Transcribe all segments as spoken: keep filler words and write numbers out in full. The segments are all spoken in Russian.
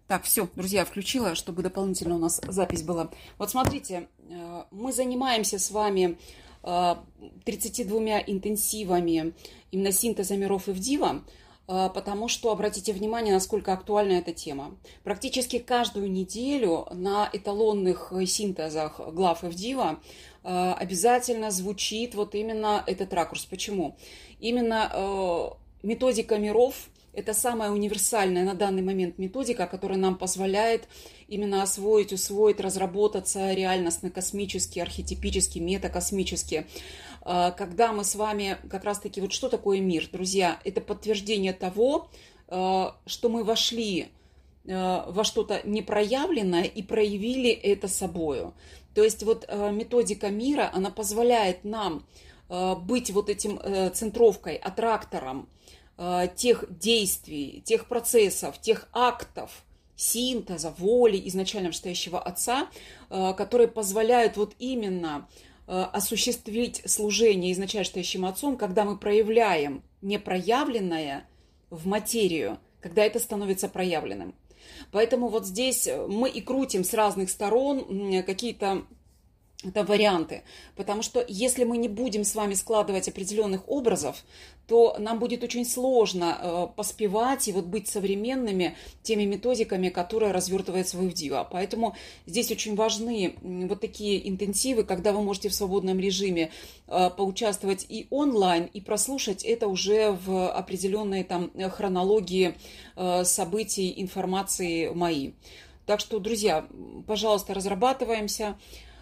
Так, все, друзья, включила, чтобы дополнительно у нас запись была. Вот смотрите, мы занимаемся с вами тридцатью двумя интенсивами именно синтеза миров и Ивдива, потому что, обратите внимание, насколько актуальна эта тема. Практически каждую неделю на эталонных синтезах глав Ивдива обязательно звучит вот именно этот ракурс. Почему? Именно методика миров – это самая универсальная на данный момент методика, которая нам позволяет именно освоить, усвоить, разработаться реальностно-космически, архетипически, метакосмически. Когда мы с вами как раз-таки, вот что такое мир, друзья, это подтверждение того, что мы вошли во что-то непроявленное и проявили это собою. То есть вот методика мира, она позволяет нам быть вот этим центровкой, аттрактором тех действий, тех процессов, тех актов синтеза, воли изначально вышестоящего Отца, которые позволяют вот именно осуществить служение изначально вышестоящим Отцом, когда мы проявляем непроявленное в материю, когда это становится проявленным. Поэтому вот здесь мы и крутим с разных сторон какие-то это варианты, потому что если мы не будем с вами складывать определенных образов, то нам будет очень сложно поспевать и вот быть современными теми методиками, которые развертываются в Ивдива. Поэтому здесь очень важны вот такие интенсивы, когда вы можете в свободном режиме поучаствовать и онлайн, и прослушать это уже в определенной там хронологии событий, информации моей. Так что, друзья, пожалуйста, разрабатываемся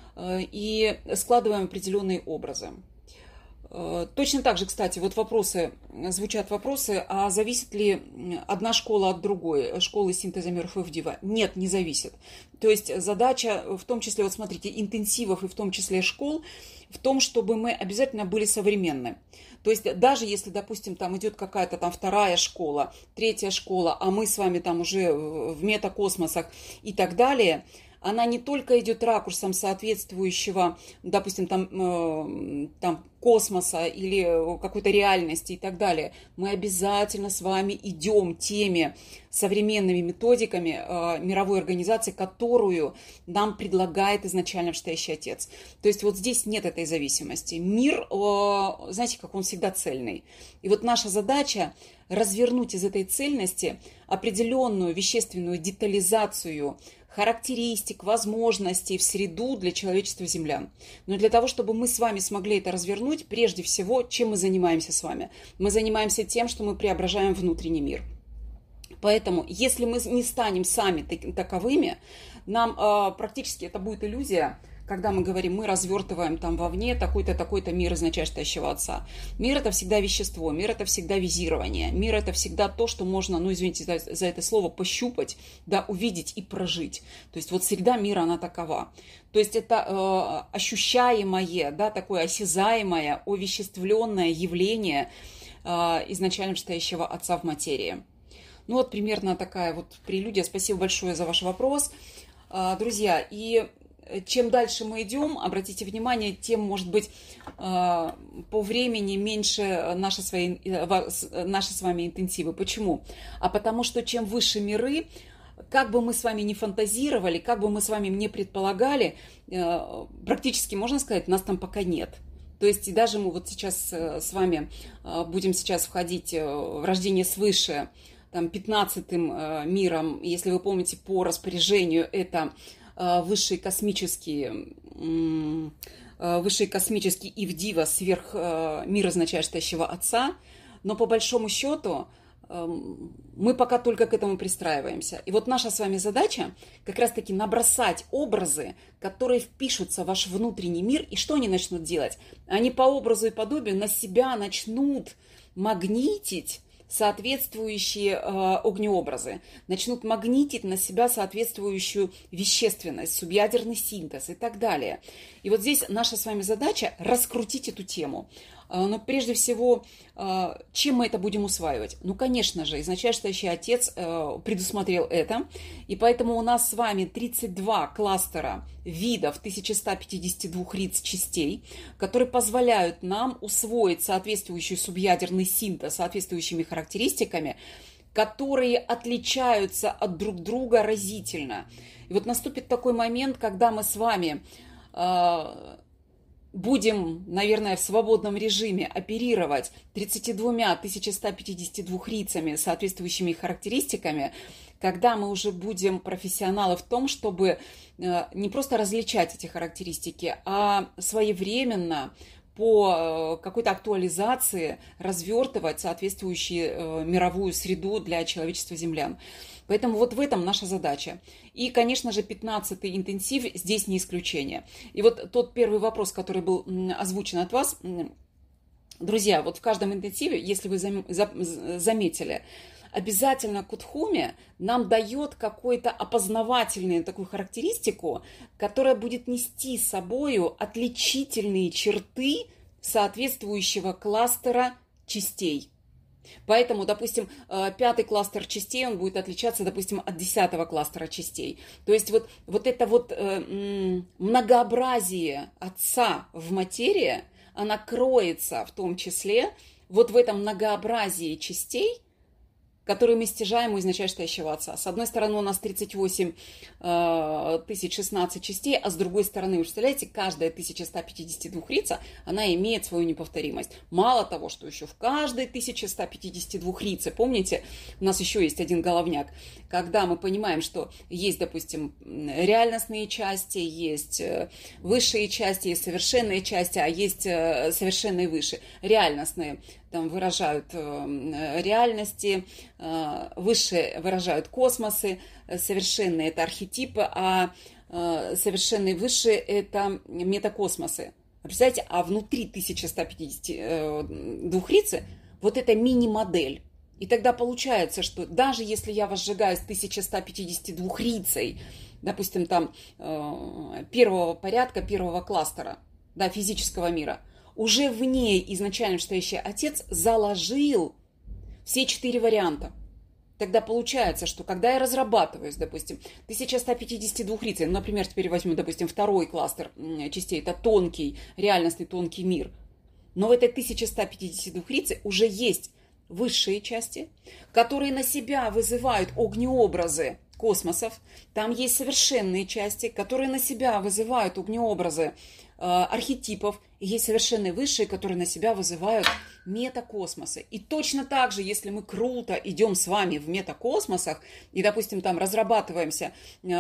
и складываем определенные образы. Точно так же, кстати, вот вопросы, звучат вопросы, а зависит ли одна школа от другой, школы синтеза миров Ивдива? Нет, не зависит. То есть задача, в том числе, вот смотрите, интенсивов и в том числе школ, в том, чтобы мы обязательно были современны. То есть даже если, допустим, там идет какая-то там вторая школа, третья школа, а мы с вами там уже в метакосмосах и так далее, она не только идет ракурсом соответствующего, допустим, там, э, там космоса или какой-то реальности и так далее. Мы обязательно с вами идем теми современными методиками э, мировой организации, которую нам предлагает изначально вышестоящий Отец. То есть вот здесь нет этой зависимости. Мир, э, знаете, как он всегда цельный. И вот наша задача развернуть из этой цельности определенную вещественную детализацию характеристик, возможностей в среду для человечества землян. Но для того, чтобы мы с вами смогли это развернуть, прежде всего, чем мы занимаемся с вами? Мы занимаемся тем, что мы преображаем внутренний мир. Поэтому, если мы не станем сами таковыми, нам э, практически это будет иллюзия, когда мы говорим, мы развертываем там вовне такой-то, такой-то мир изначально вышестоящего Отца. Мир – это всегда вещество, мир – это всегда визирование, мир – это всегда то, что можно, ну, извините за, за это слово, пощупать, да, увидеть и прожить. То есть вот среда мира, она такова. То есть это э, ощущаемое, да, такое осязаемое, овеществленное явление э, изначально вышестоящего Отца в материи. Ну вот примерно такая вот прелюдия. Спасибо большое за ваш вопрос. Э, друзья, и чем дальше мы идем, обратите внимание, тем, может быть, по времени меньше наши, свои, наши с вами интенсивы. Почему? А потому что чем выше миры, как бы мы с вами не фантазировали, как бы мы с вами не предполагали, практически, можно сказать, нас там пока нет. То есть и даже мы вот сейчас с вами будем сейчас входить в рождение свыше, там, пятнадцатым миром, если вы помните, по распоряжению это высший космический, высший космический Ивдива сверх мира изначально вышестоящего Отца, но по большому счету мы пока только к этому пристраиваемся. И вот наша с вами задача как раз-таки набросать образы, которые впишутся в ваш внутренний мир, и что они начнут делать? Они по образу и подобию на себя начнут магнитить соответствующие э, огнеобразы, начнут магнитить на себя соответствующую вещественность, субъядерный синтез и так далее. И вот здесь наша с вами задача раскрутить эту тему. Но прежде всего, чем мы это будем усваивать? Ну, конечно же, изначально вышестоящий Отец предусмотрел это, и поэтому у нас с вами тридцать два кластера видов тысяча сто пятьдесят два риц частей, которые позволяют нам усвоить соответствующий субъядерный синтез, соответствующими характеристиками, которые отличаются от друг друга разительно. И вот наступит такой момент, когда мы с вами э, будем, наверное, в свободном режиме оперировать тридцатью двумя тысячами ста пятьюдесятью двумя рицами, соответствующими характеристиками, когда мы уже будем профессионалы в том, чтобы э, не просто различать эти характеристики, а своевременно по какой-то актуализации развертывать соответствующую э, мировую среду для человечества землян. Поэтому вот в этом наша задача. И, конечно же, пятнадцатый интенсив здесь не исключение. И вот тот первый вопрос, который был озвучен от вас, друзья, вот в каждом интенсиве, если вы заметили, обязательно Кутхуми нам дает какую-то опознавательную такую характеристику, которая будет нести с собою отличительные черты соответствующего кластера частей. Поэтому, допустим, пятый кластер частей, он будет отличаться, допустим, от десятого кластера частей. То есть вот, вот это вот э, многообразие Отца в материи, она кроется в том числе вот в этом многообразии частей, которые мы стяжаем у изначально стоящего Отца. С одной стороны, у нас тридцать восемь тысяч шестнадцать частей, а с другой стороны, вы представляете, каждая тысяча сто пятьдесят два рица, она имеет свою неповторимость. Мало того, что еще в каждой тысяче ста пятидесяти двух рице, помните, у нас еще есть один головняк, когда мы понимаем, что есть, допустим, реальностные части, есть высшие части, есть совершенные части, а есть совершенные выше. Реальностные там выражают э, реальности, э, высшие выражают космосы, совершенные – это архетипы, а э, совершенные высшие – это метакосмосы. Представляете, а внутри тысячи ста пятидесяти двух рицы вот это мини-модель. И тогда получается, что даже если я возжигаю с тысячи ста пятидесятью двумя рицей, допустим, там э, первого порядка, первого кластера, да, физического мира, уже в ней изначально стоящий Отец заложил все четыре варианта. Тогда получается, что когда я разрабатываюсь, допустим, тысяча сто пятьдесят два рицей, ну, например, теперь возьму, допустим, второй кластер частей, это тонкий, реальностный тонкий мир, но в этой тысяче сто пятьдесят два рицей уже есть высшие части, которые на себя вызывают огнеобразы космосов, там есть совершенные части, которые на себя вызывают огнеобразы архетипов, и есть совершенно высшие, которые на себя вызывают метакосмосы. И точно так же, если мы круто идем с вами в метакосмосах и, допустим, там разрабатываемся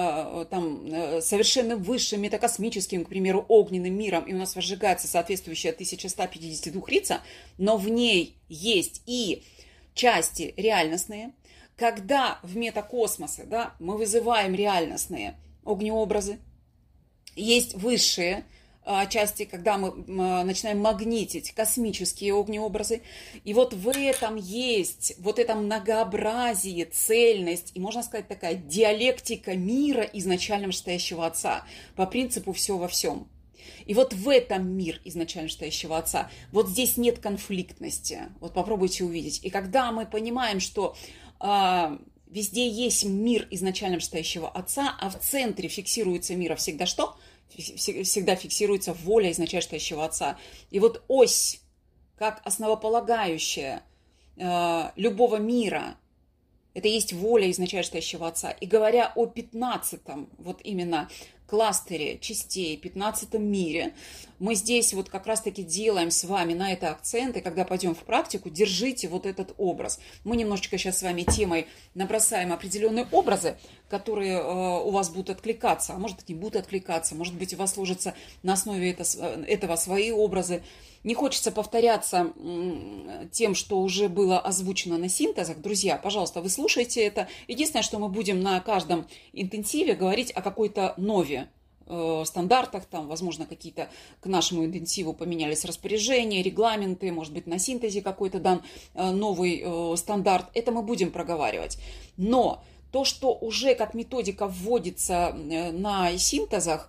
там, совершенно высшим метакосмическим, к примеру, огненным миром, и у нас возжигается соответствующая тысяча сто пятьдесят два рица, но в ней есть и части реальностные, когда в метакосмосы, да, мы вызываем реальностные огнеобразы, есть высшие части, когда мы начинаем магнитить космические огнеобразы. И вот в этом есть вот это многообразие, цельность и, можно сказать, такая диалектика мира изначально стоящего Отца по принципу «все во всем». И вот в этом мир изначально стоящего Отца. Вот здесь нет конфликтности. Вот попробуйте увидеть. И когда мы понимаем, что э, везде есть мир изначально стоящего Отца, а в центре фиксируется мира всегда что? Всегда фиксируется воля изначально стоящего Отца. И вот ось, как основополагающая э, любого мира, это есть воля изначально стоящего Отца. И говоря о пятнадцатом, вот именно кластере частей, пятнадцатом мире, мы здесь вот как раз-таки делаем с вами на это акцент, и когда пойдем в практику, держите вот этот образ. Мы немножечко сейчас с вами темой набросаем определенные образы, которые э, у вас будут откликаться, а может быть не будут откликаться, может быть у вас сложатся на основе это, этого свои образы. Не хочется повторяться тем, что уже было озвучено на синтезах. Друзья, пожалуйста, вы слушайте это. Единственное, что мы будем на каждом интенсиве говорить о какой-то нове, э, стандартах, там, возможно, какие-то к нашему интенсиву поменялись распоряжения, регламенты, может быть, на синтезе какой-то дан э, новый э, стандарт. Это мы будем проговаривать. Но то, что уже как методика вводится э, на синтезах,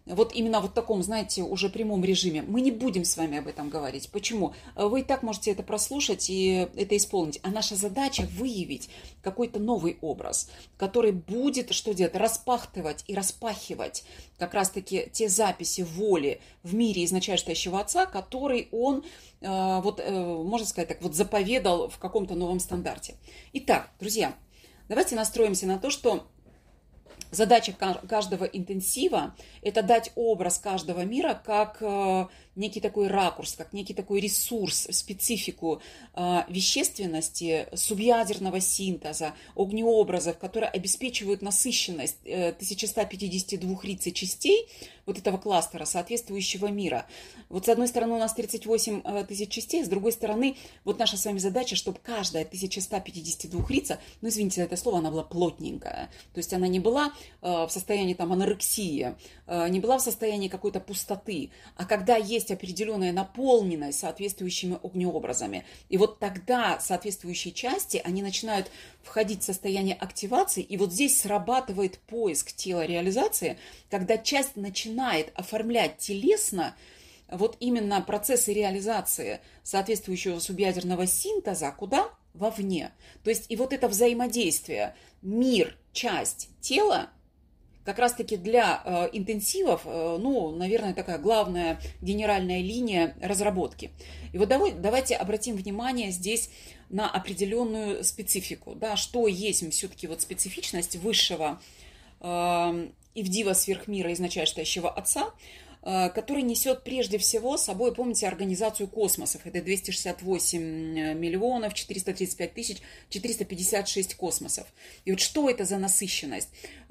вот именно вот в таком, знаете, уже прямом режиме. Мы не будем с вами об этом говорить. Почему? Вы и так можете это прослушать и это исполнить. А наша задача выявить какой-то новый образ, который будет, что делать, распахтывать и распахивать как раз-таки те записи воли в мире изначальствующего Отца, который он, вот, можно сказать так, вот заповедал в каком-то новом стандарте. Итак, друзья, давайте настроимся на то, что задача каждого интенсива – это дать образ каждого мира как некий такой ракурс, как некий такой ресурс, специфику вещественности, субъядерного синтеза, огнеобразов, которые обеспечивают насыщенность тысяча сто пятьдесят два тридцать частей вот этого кластера, соответствующего мира. Вот с одной стороны у нас тридцать восемь тысяч частей, с другой стороны вот наша с вами задача, чтобы каждая тысяча сто пятьдесят два рица, ну извините за это слово, она была плотненькая, то есть она не была в состоянии там анорексии, не была в состоянии какой-то пустоты, а когда есть определенная наполненность соответствующими огнеобразами. И вот тогда соответствующие части, они начинают входить в состояние активации, и вот здесь срабатывает поиск тела реализации, когда часть начинает оформлять телесно вот именно процессы реализации соответствующего субъядерного синтеза, куда? Вовне. То есть и вот это взаимодействие мир, часть, тело, как раз-таки для э, интенсивов, э, ну, наверное, такая главная генеральная линия разработки. И вот давай, давайте обратим внимание здесь на определенную специфику, да, что есть все-таки вот специфичность высшего э, Ивдива сверхмира изначальствующего Отца, э, который несет прежде всего собой, помните, организацию космосов. Это двести шестьдесят восемь миллионов четыреста тридцать пять тысяч четыреста пятьдесят шесть космосов. И вот что это за насыщенность?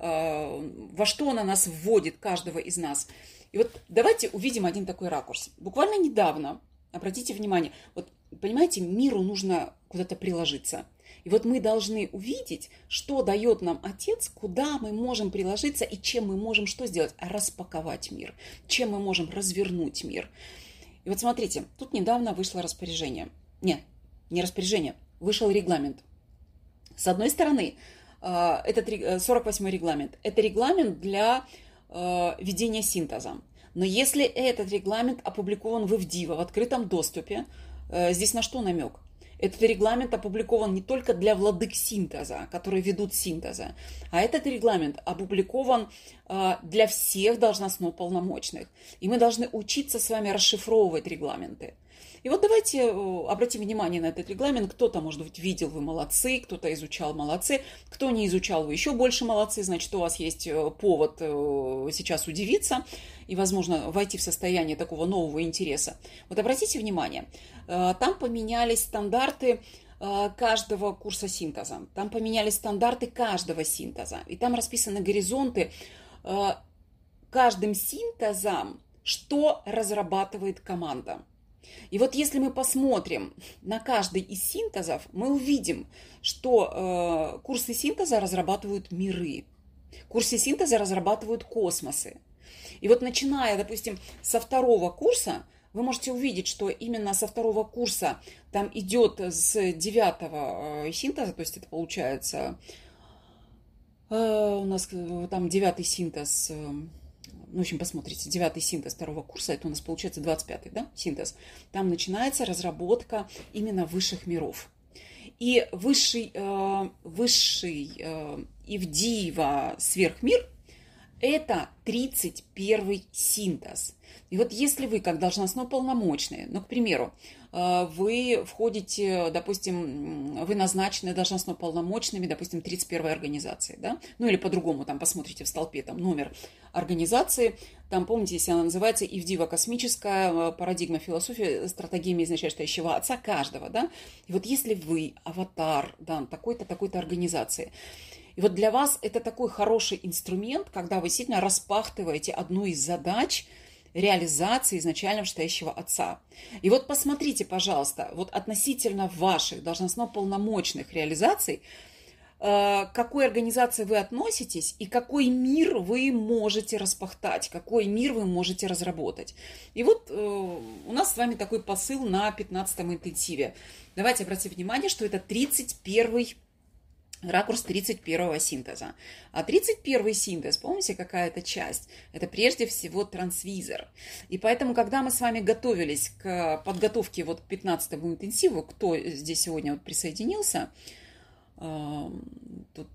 Во что она нас вводит, каждого из нас. И вот давайте увидим один такой ракурс. Буквально недавно, обратите внимание, вот понимаете, миру нужно куда-то приложиться. И вот мы должны увидеть, что дает нам Отец, куда мы можем приложиться и чем мы можем что сделать? Распаковать мир, чем мы можем развернуть мир. И вот смотрите, тут недавно вышло распоряжение. Нет, не распоряжение, вышел регламент. С одной стороны, этот сорок восьмой регламент. Это регламент для э, ведения синтеза. Но если этот регламент опубликован в Ивдива, в открытом доступе, э, здесь на что намек? Этот регламент опубликован не только для владык синтеза, которые ведут синтеза, а этот регламент опубликован э, для всех должностно-полномочных. И мы должны учиться с вами расшифровывать регламенты. И вот давайте обратим внимание на этот регламент. Кто-то, может быть, видел, вы молодцы, кто-то изучал, молодцы. Кто не изучал, вы еще больше молодцы. Значит, у вас есть повод сейчас удивиться и, возможно, войти в состояние такого нового интереса. Вот обратите внимание, там поменялись стандарты каждого курса синтеза. Там поменялись стандарты каждого синтеза. И там расписаны горизонты каждым синтезом, что разрабатывает команда. И вот если мы посмотрим на каждый из синтезов, мы увидим, что э, курсы синтеза разрабатывают миры, курсы синтеза разрабатывают космосы. И вот начиная, допустим, со второго курса, вы можете увидеть, что именно со второго курса там идет с девятого э, синтеза, то есть это получается э, у нас там девятый синтез. Э, Ну, в общем, посмотрите, девятый синтез второго курса, это у нас получается двадцать пятый, да, синтез. Там начинается разработка именно высших миров. И высший, э, высший э, Ивдива сверхмир – это тридцать первый синтез. И вот если вы, как должностно-полномочные, ну, к примеру, вы входите, допустим, вы назначены должностно-полномочными, допустим, тридцать первой организации, да, ну или по-другому, там посмотрите в столпе, там номер организации, там, помните, если она называется Ивдива космическая парадигма философии, стратегиями изначальствующего Отца каждого, да, и вот если вы аватар, да, такой-то, такой-то организации, и вот для вас это такой хороший инструмент, когда вы сильно распахтываете одну из задач реализации изначально вышестоящего Отца. И вот посмотрите, пожалуйста, вот относительно ваших должностно-полномочных реализаций, к какой организации вы относитесь и какой мир вы можете распахтать, какой мир вы можете разработать. И вот у нас с вами такой посыл на пятнадцатом интенсиве. Давайте обратим внимание, что это тридцать первый ракурс тридцать первого синтеза. А тридцать первый синтез, помните, какая это часть? Это прежде всего трансвизор. И поэтому, когда мы с вами готовились к подготовке вот к пятнадцатому интенсиву, кто здесь сегодня вот присоединился, тут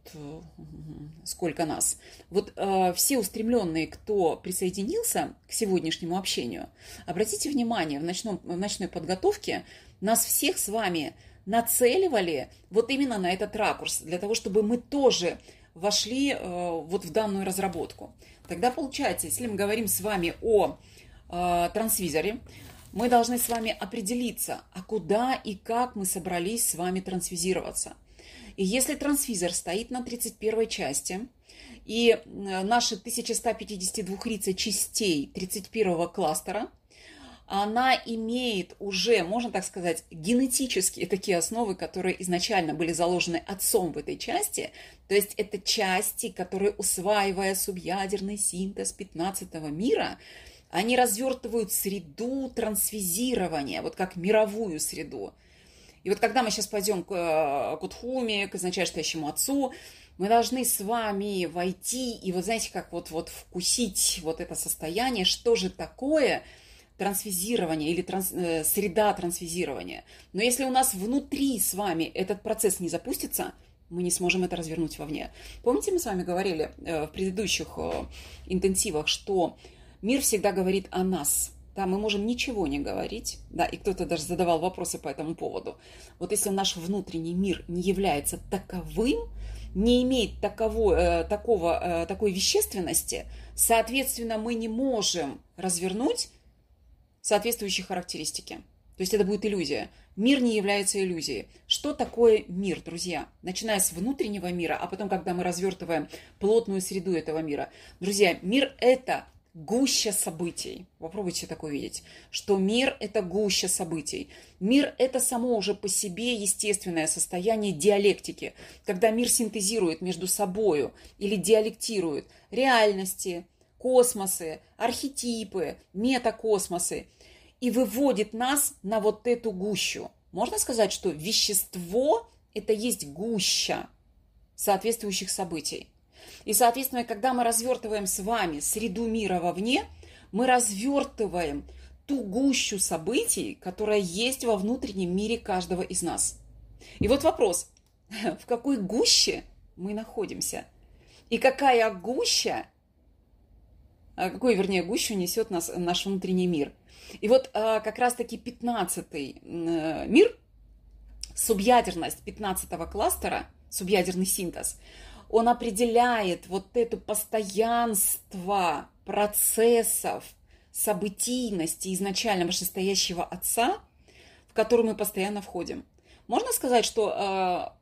сколько нас, вот все устремленные, кто присоединился к сегодняшнему общению, обратите внимание, в, ночном, в ночной подготовке нас всех с вами нацеливали вот именно на этот ракурс, для того, чтобы мы тоже вошли э, вот в данную разработку. Тогда получается, если мы говорим с вами о э, трансвизоре, мы должны с вами определиться, а куда и как мы собрались с вами трансвизироваться. И если трансвизор стоит на тридцать первой части, и наши тысяча сто пятьдесят два рица частей тридцать первого кластера, она имеет уже, можно так сказать, генетические такие основы, которые изначально были заложены отцом в этой части. То есть это части, которые, усваивая субъядерный синтез пятнадцатого мира, они развертывают среду трансвизирования, вот как мировую среду. И вот когда мы сейчас пойдем к Кутхуме, к изначальствующему отцу, мы должны с вами войти и, вот знаете, как вот, вот вкусить вот это состояние, что же такое трансвизирование или транс, э, среда трансвизирования. Но если у нас внутри с вами этот процесс не запустится, мы не сможем это развернуть вовне. Помните, мы с вами говорили э, в предыдущих э, интенсивах, что мир всегда говорит о нас. Да, мы можем ничего не говорить, да, и кто-то даже задавал вопросы по этому поводу. Вот если наш внутренний мир не является таковым, не имеет таково, э, такого, э, такой вещественности, соответственно, мы не можем развернуть соответствующие характеристики. То есть это будет иллюзия. Мир не является иллюзией. Что такое мир, друзья? Начиная с внутреннего мира, а потом, когда мы развертываем плотную среду этого мира. Друзья, мир – это гуща событий. Попробуйте так увидеть, что мир – это гуща событий. Мир – это само уже по себе естественное состояние диалектики, когда мир синтезирует между собою или диалектирует реальности, космосы, архетипы, метакосмосы и выводит нас на вот эту гущу. Можно сказать, что вещество – это есть гуща соответствующих событий. И, соответственно, когда мы развертываем с вами среду мира вовне, мы развертываем ту гущу событий, которая есть во внутреннем мире каждого из нас. И вот вопрос, в какой гуще мы находимся? И какая гуща, какую, вернее, гущу несет нас, наш внутренний мир? И вот как раз-таки пятнадцатый мир, субъядерность пятнадцатого кластера, субъядерный синтез, он определяет вот это постоянство процессов, событийности изначально вышестоящего отца, в который мы постоянно входим. Можно сказать, что,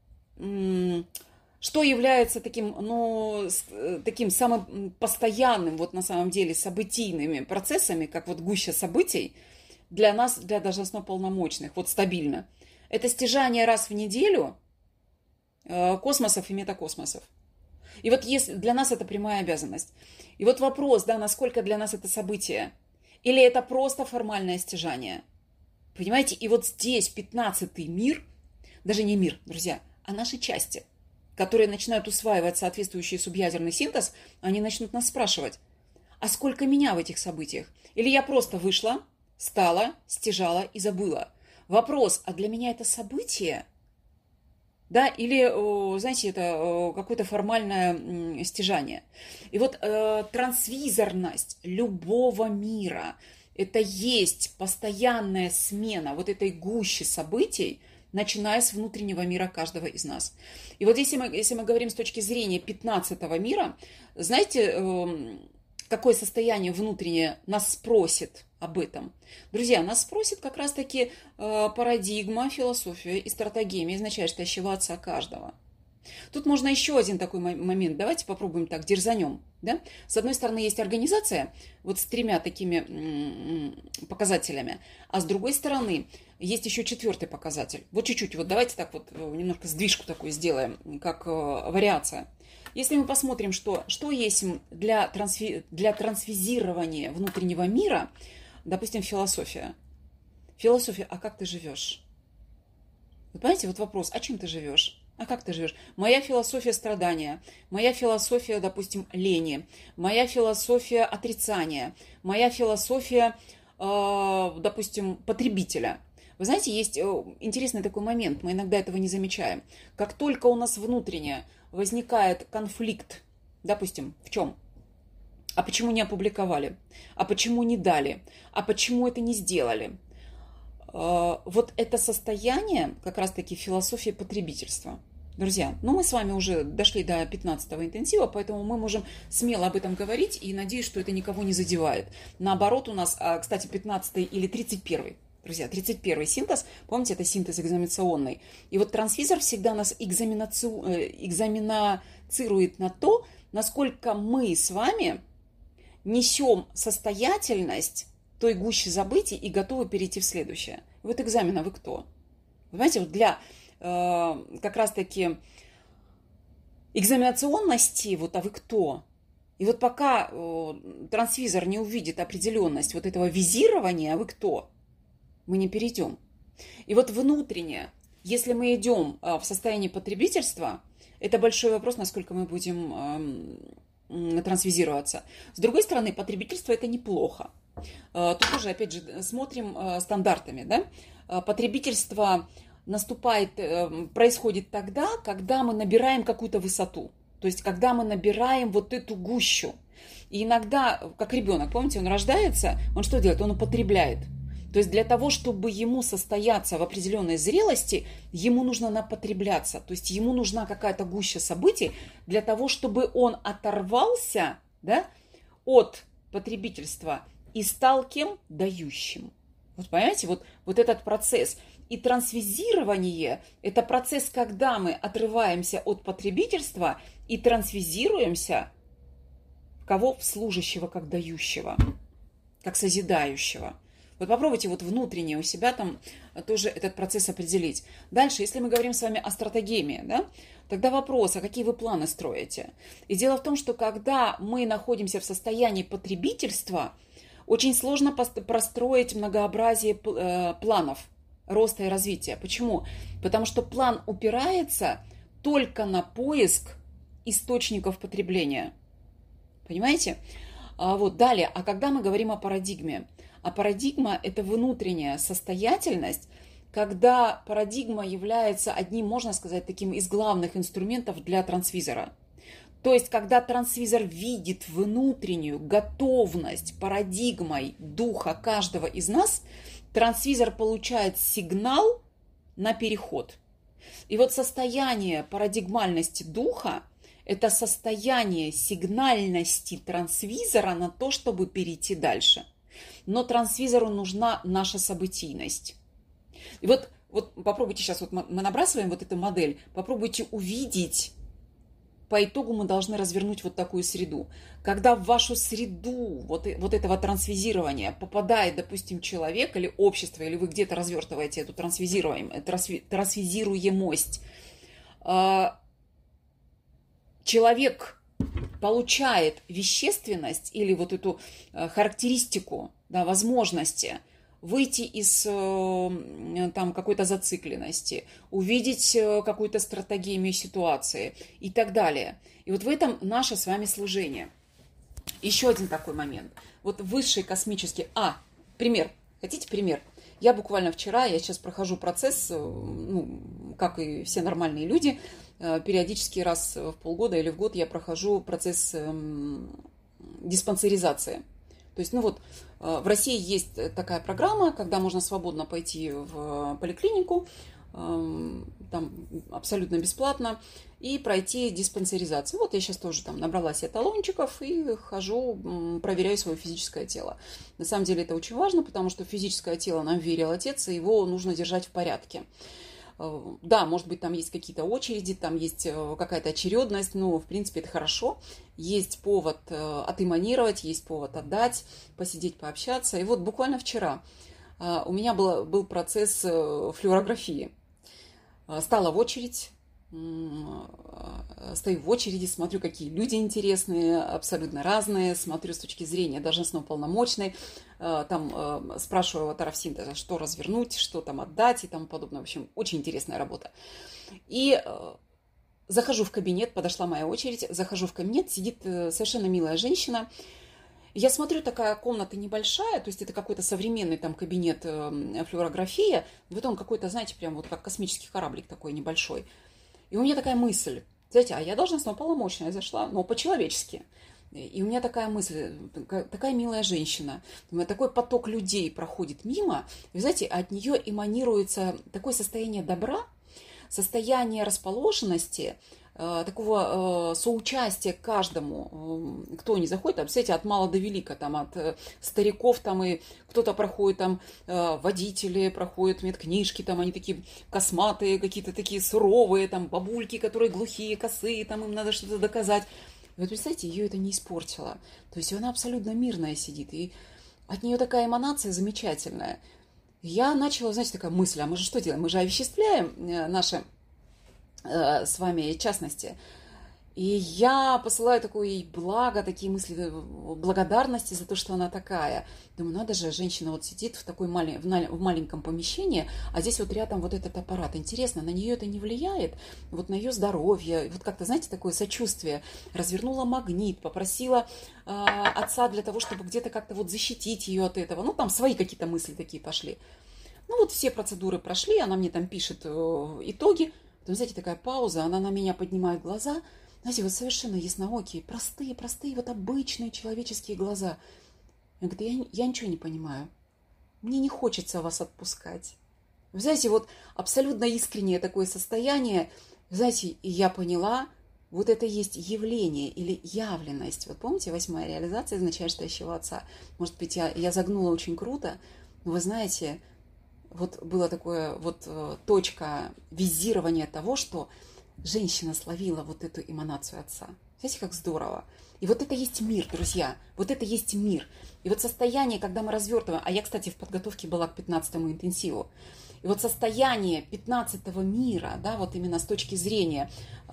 э, что является таким, ну, таким самым постоянным, вот на самом деле, событийными процессами, как вот гуща событий, для нас, для должностно-полномочных, вот стабильно. Это стяжание раз в неделю космосов и метакосмосов. И вот если для нас это прямая обязанность. И вот вопрос, да, насколько для нас это событие? Или это просто формальное стяжание? Понимаете? И вот здесь пятнадцатый мир, даже не мир, друзья, а наши части, которые начинают усваивать соответствующий субъядерный синтез, они начнут нас спрашивать, а сколько меня в этих событиях? Или я просто вышла, стала, стяжала и забыла. Вопрос, а для меня это событие? Да, или, знаете, это какое-то формальное стяжание. И вот э, трансвизорность любого мира – это есть постоянная смена вот этой гущи событий, начиная с внутреннего мира каждого из нас. И вот если мы, если мы говорим с точки зрения пятнадцатого мира, знаете, э, какое состояние внутреннее нас спросит об этом? Друзья, нас спросит как раз-таки э, парадигма, философия и стратегия изначальствующего отца каждого. Тут можно еще один такой момент. Давайте попробуем так, дерзанем. Да? С одной стороны, есть организация вот с тремя такими м-м, показателями, а с другой стороны, есть еще четвертый показатель. Вот чуть-чуть, вот давайте так вот немножко сдвижку такую сделаем, как э, вариация. Если мы посмотрим, что, что есть для, трансфи, для трансвизирования внутреннего мира, допустим, философия. Философия, а как ты живешь? Вы понимаете, вот вопрос, а чем ты живешь? А как ты живешь? Моя философия страдания, моя философия, допустим, лени, моя философия отрицания, моя философия, э, допустим, потребителя. Вы знаете, есть интересный такой момент, мы иногда этого не замечаем. Как только у нас внутренне возникает конфликт, допустим, в чем? А почему не опубликовали? А почему не дали? А почему это не сделали? Вот это состояние как раз-таки философии потребительства. Друзья, ну мы с вами уже дошли до пятнадцатого интенсива, поэтому мы можем смело об этом говорить и надеюсь, что это никого не задевает. Наоборот, у нас, кстати, пятнадцатый или тридцать первый, друзья, тридцать первый синтез, помните, это синтез экзаменационный. И вот трансвизор всегда нас экзаменаци... экзаменацирует на то, насколько мы с вами несем состоятельность той гуще забытий и готовы перейти в следующее. Вот экзамен, а вы кто? Вы знаете, вот для э, как раз-таки экзаменационности, вот а вы кто? И вот пока э, трансвизор не увидит определенность вот этого визирования, а вы кто? Мы не перейдем. И вот внутренне, если мы идем э, в состоянии потребительства, это большой вопрос, насколько мы будем э, трансвизироваться. С другой стороны, потребительство – это неплохо. Тут тоже, опять же, смотрим стандартами, да? Потребительство наступает, происходит тогда, когда мы набираем какую-то высоту. То есть, когда мы набираем вот эту гущу. И иногда, как ребенок, помните, он рождается, он что делает? Он употребляет. То есть, для того, чтобы ему состояться в определенной зрелости, ему нужно напотребляться. То есть, ему нужна какая-то гуща событий для того, чтобы он оторвался, да, от потребительства и стал кем? Дающим. Вот понимаете, вот, вот этот процесс. И трансвизирование – это процесс, когда мы отрываемся от потребительства и трансвизируемся в кого? В служащего, как дающего, как созидающего. Вот попробуйте вот внутренне у себя там тоже этот процесс определить. Дальше, если мы говорим с вами о стратегемии, да, тогда вопрос, а какие вы планы строите? И дело в том, что когда мы находимся в состоянии потребительства, очень сложно простроить многообразие планов роста и развития. Почему? Потому что план упирается только на поиск источников потребления. Понимаете? А вот далее, а когда мы говорим о парадигме? А парадигма – это внутренняя состоятельность, когда парадигма является одним, можно сказать, таким из главных инструментов для трансвизора. То есть, когда трансвизор видит внутреннюю готовность парадигмой духа каждого из нас, трансвизор получает сигнал на переход. И вот состояние парадигмальности духа – это состояние сигнальности трансвизора на то, чтобы перейти дальше. Но трансвизору нужна наша событийность. И вот, вот попробуйте сейчас, вот мы набрасываем вот эту модель, попробуйте увидеть. По итогу мы должны развернуть вот такую среду. Когда в вашу среду вот, вот этого трансвизирования попадает, допустим, человек или общество, или вы где-то развертываете эту трансвизируемость, человек получает вещественность или вот эту характеристику, да, возможности выйти из там, какой-то зацикленности, увидеть какую-то стратегию ситуации и так далее. И вот в этом наше с вами служение. Еще один такой момент. Вот высший космический... А, пример. Хотите пример? Я буквально вчера, я сейчас прохожу процесс, ну, как и все нормальные люди, периодически раз в полгода или в год я прохожу процесс диспансеризации. То есть, ну вот, в России есть такая программа, когда можно свободно пойти в поликлинику, там абсолютно бесплатно, и пройти диспансеризацию. Вот я сейчас тоже там набрала себе талончиков и хожу, проверяю свое физическое тело. На самом деле это очень важно, потому что физическое тело нам верил Отец, и его нужно держать в порядке. Да, может быть, там есть какие-то очереди, там есть какая-то очередность, но, в принципе, это хорошо. Есть повод отэманировать, есть повод отдать, посидеть, пообщаться. И вот буквально вчера у меня был, был процесс флюорографии. Стала в очередь, стою в очереди, смотрю, какие люди интересные, абсолютно разные, смотрю с точки зрения должностно полномочной, там спрашиваю от РФ-синтеза, что развернуть, что там отдать и тому подобное. В общем, очень интересная работа. И захожу в кабинет, подошла моя очередь, захожу в кабинет, сидит совершенно милая женщина. Я смотрю, такая комната небольшая, то есть это какой-то современный там кабинет флюорография. Вот он какой-то, знаете, прям вот как космический кораблик такой небольшой. И у меня такая мысль, знаете, а я должна снова полномочная зашла, но по-человечески. И у меня такая мысль, такая милая женщина, такой поток людей проходит мимо, и, знаете, от нее эманируется такое состояние добра, состояние расположенности, э, такого э, соучастия к каждому, э, кто не заходит, там, кстати, от мала до велика, там, от э, стариков, там, и кто-то проходит, там, э, водители проходят, медкнижки, там, они такие косматые, какие-то такие суровые, там, бабульки, которые глухие, косые, там, им надо что-то доказать. И вот, представьте, ее это не испортило. То есть она абсолютно мирная сидит, и от нее такая эманация замечательная. Я начала, знаете, такая мысль, а мы же что делаем? Мы же овеществляем наши э, с вами частности. И я посылаю такое ей благо, такие мысли благодарности за то, что она такая. Думаю, надо же, женщина вот сидит в такой мале, в маленьком помещении, а здесь вот рядом вот этот аппарат. Интересно, на нее это не влияет? Вот на ее здоровье, вот как-то, знаете, такое сочувствие. Развернула магнит, попросила э, отца для того, чтобы где-то как-то вот защитить ее от этого. Ну, там свои какие-то мысли такие пошли. Ну, вот все процедуры прошли, она мне там пишет э, итоги. Потом, знаете, такая пауза, она на меня поднимает глаза. Знаете, вот совершенно ясноокие, простые, простые, вот обычные человеческие глаза. Я говорю, я, я ничего не понимаю. Мне не хочется вас отпускать. Вы знаете, вот абсолютно искреннее такое состояние. Вы знаете, и я поняла, вот это есть явление или явленность. Вот помните, восьмая реализация означает настоящего отца. Может быть, я, я загнула очень круто, но вы знаете, вот было такое вот точка визирования того, что женщина словила вот эту эманацию отца. Знаете, как здорово. И вот это есть мир, друзья. Вот это есть мир. И вот состояние, когда мы развертываем... А я, кстати, в подготовке была к пятнадцатому интенсиву. И вот состояние пятнадцатого мира, да, вот именно с точки зрения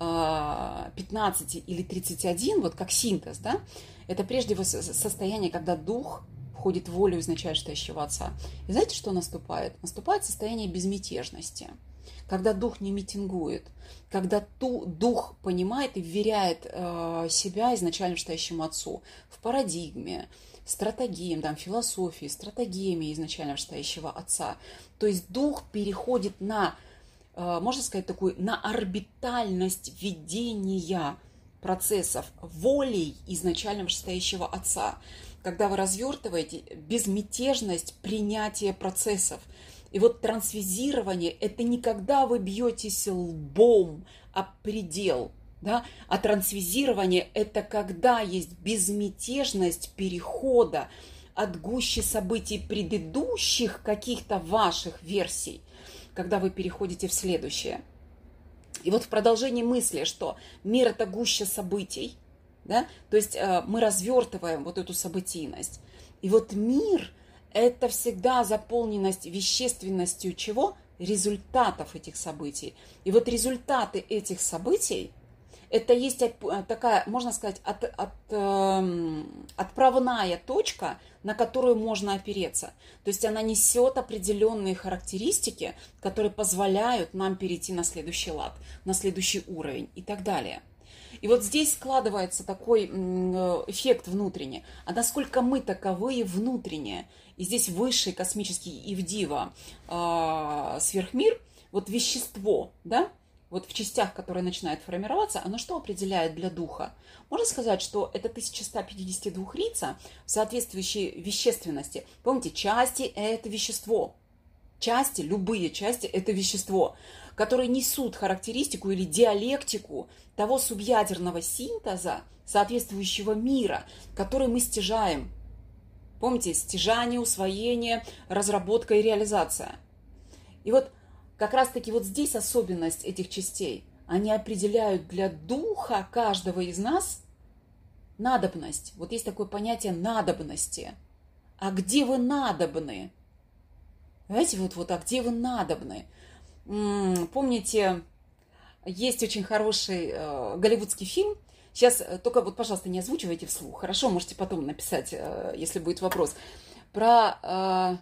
э, пятнадцать или тридцать один, вот как синтез, да, это прежде всего состояние, когда дух входит в волю изначально стоящего отца. И знаете, что наступает? Наступает состояние безмятежности. Когда дух не митингует, когда ту, дух понимает и вверяет э, себя изначально стоящему отцу в парадигме, стратегиям, там, философии, стратегиями изначально стоящего отца. То есть дух переходит на, э, можно сказать, такую, на орбитальность ведения процессов волей изначально стоящего отца. Когда вы развертываете безмятежность принятия процессов. И вот трансвизирование – это не когда вы бьетесь лбом об предел, да? А трансвизирование – это когда есть безмятежность перехода от гущи событий предыдущих каких-то ваших версий, когда вы переходите в следующее. И вот в продолжении мысли, что мир – это гуща событий, да? То есть мы развертываем вот эту событийность. И вот мир – это всегда заполненность вещественностью чего? Результатов этих событий. И вот результаты этих событий, это есть такая, можно сказать, от, от, э, отправная точка, на которую можно опереться. То есть она несет определенные характеристики, которые позволяют нам перейти на следующий лад, на следующий уровень и так далее. И вот здесь складывается такой эффект внутренний. А насколько мы таковые внутренние? И здесь высший космический Ивдива, э, сверхмир, вот вещество, да, вот в частях, которые начинают формироваться, оно что определяет для духа? Можно сказать, что это тысяча сто пятьдесят два лица, соответствующие вещественности. Помните, части – это вещество. Части, любые части – это вещество, которые несут характеристику или диалектику того субъядерного синтеза, соответствующего мира, который мы стяжаем. Помните, стяжание, усвоение, разработка и реализация. И вот как раз-таки вот здесь особенность этих частей. Они определяют для духа каждого из нас надобность. Вот есть такое понятие надобности. А где вы надобны? Знаете, вот, вот, а где вы надобны? М-м, помните, есть очень хороший э, голливудский фильм. Сейчас только вот, пожалуйста, не озвучивайте вслух. Хорошо, можете потом написать, э, если будет вопрос. Про э,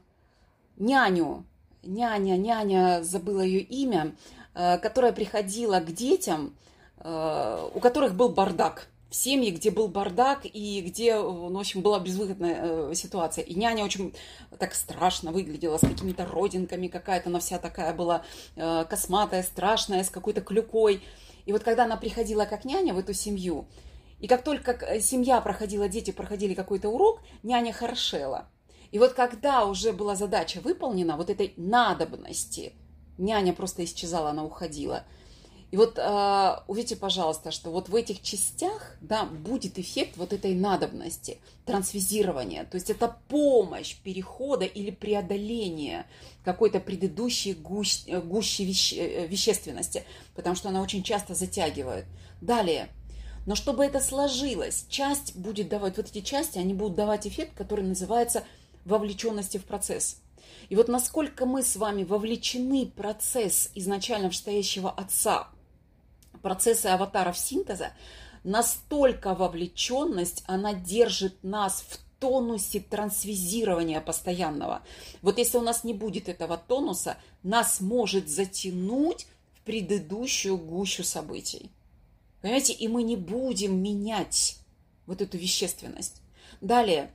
няню. Няня, няня, забыла ее имя, э, которая приходила к детям, э, у которых был бардак. В семье, где был бардак и где, ну, в общем, была безвыходная э, ситуация. И няня очень так страшно выглядела, с какими-то родинками, какая-то она вся такая была э, косматая, страшная, с какой-то клюкой. И вот когда она приходила как няня в эту семью, и как только семья проходила, дети проходили какой-то урок, няня хорошела. И вот когда уже была задача выполнена, вот этой надобности, няня просто исчезала, она уходила. И вот э, увидите, пожалуйста, что вот в этих частях, да, будет эффект вот этой надобности, трансвизирования. То есть это помощь перехода или преодоления какой-то предыдущей гущ, гуще веще, вещественности, потому что она очень часто затягивает. Далее. Но чтобы это сложилось, часть будет давать, вот эти части, они будут давать эффект, который называется вовлеченности в процесс. И вот насколько мы с вами вовлечены в процесс изначально вышестоящего Отца, процессы аватаров синтеза, настолько вовлеченность, она держит нас в тонусе трансвизирования постоянного. Вот если у нас не будет этого тонуса, нас может затянуть в предыдущую гущу событий. Понимаете? И мы не будем менять вот эту вещественность. Далее,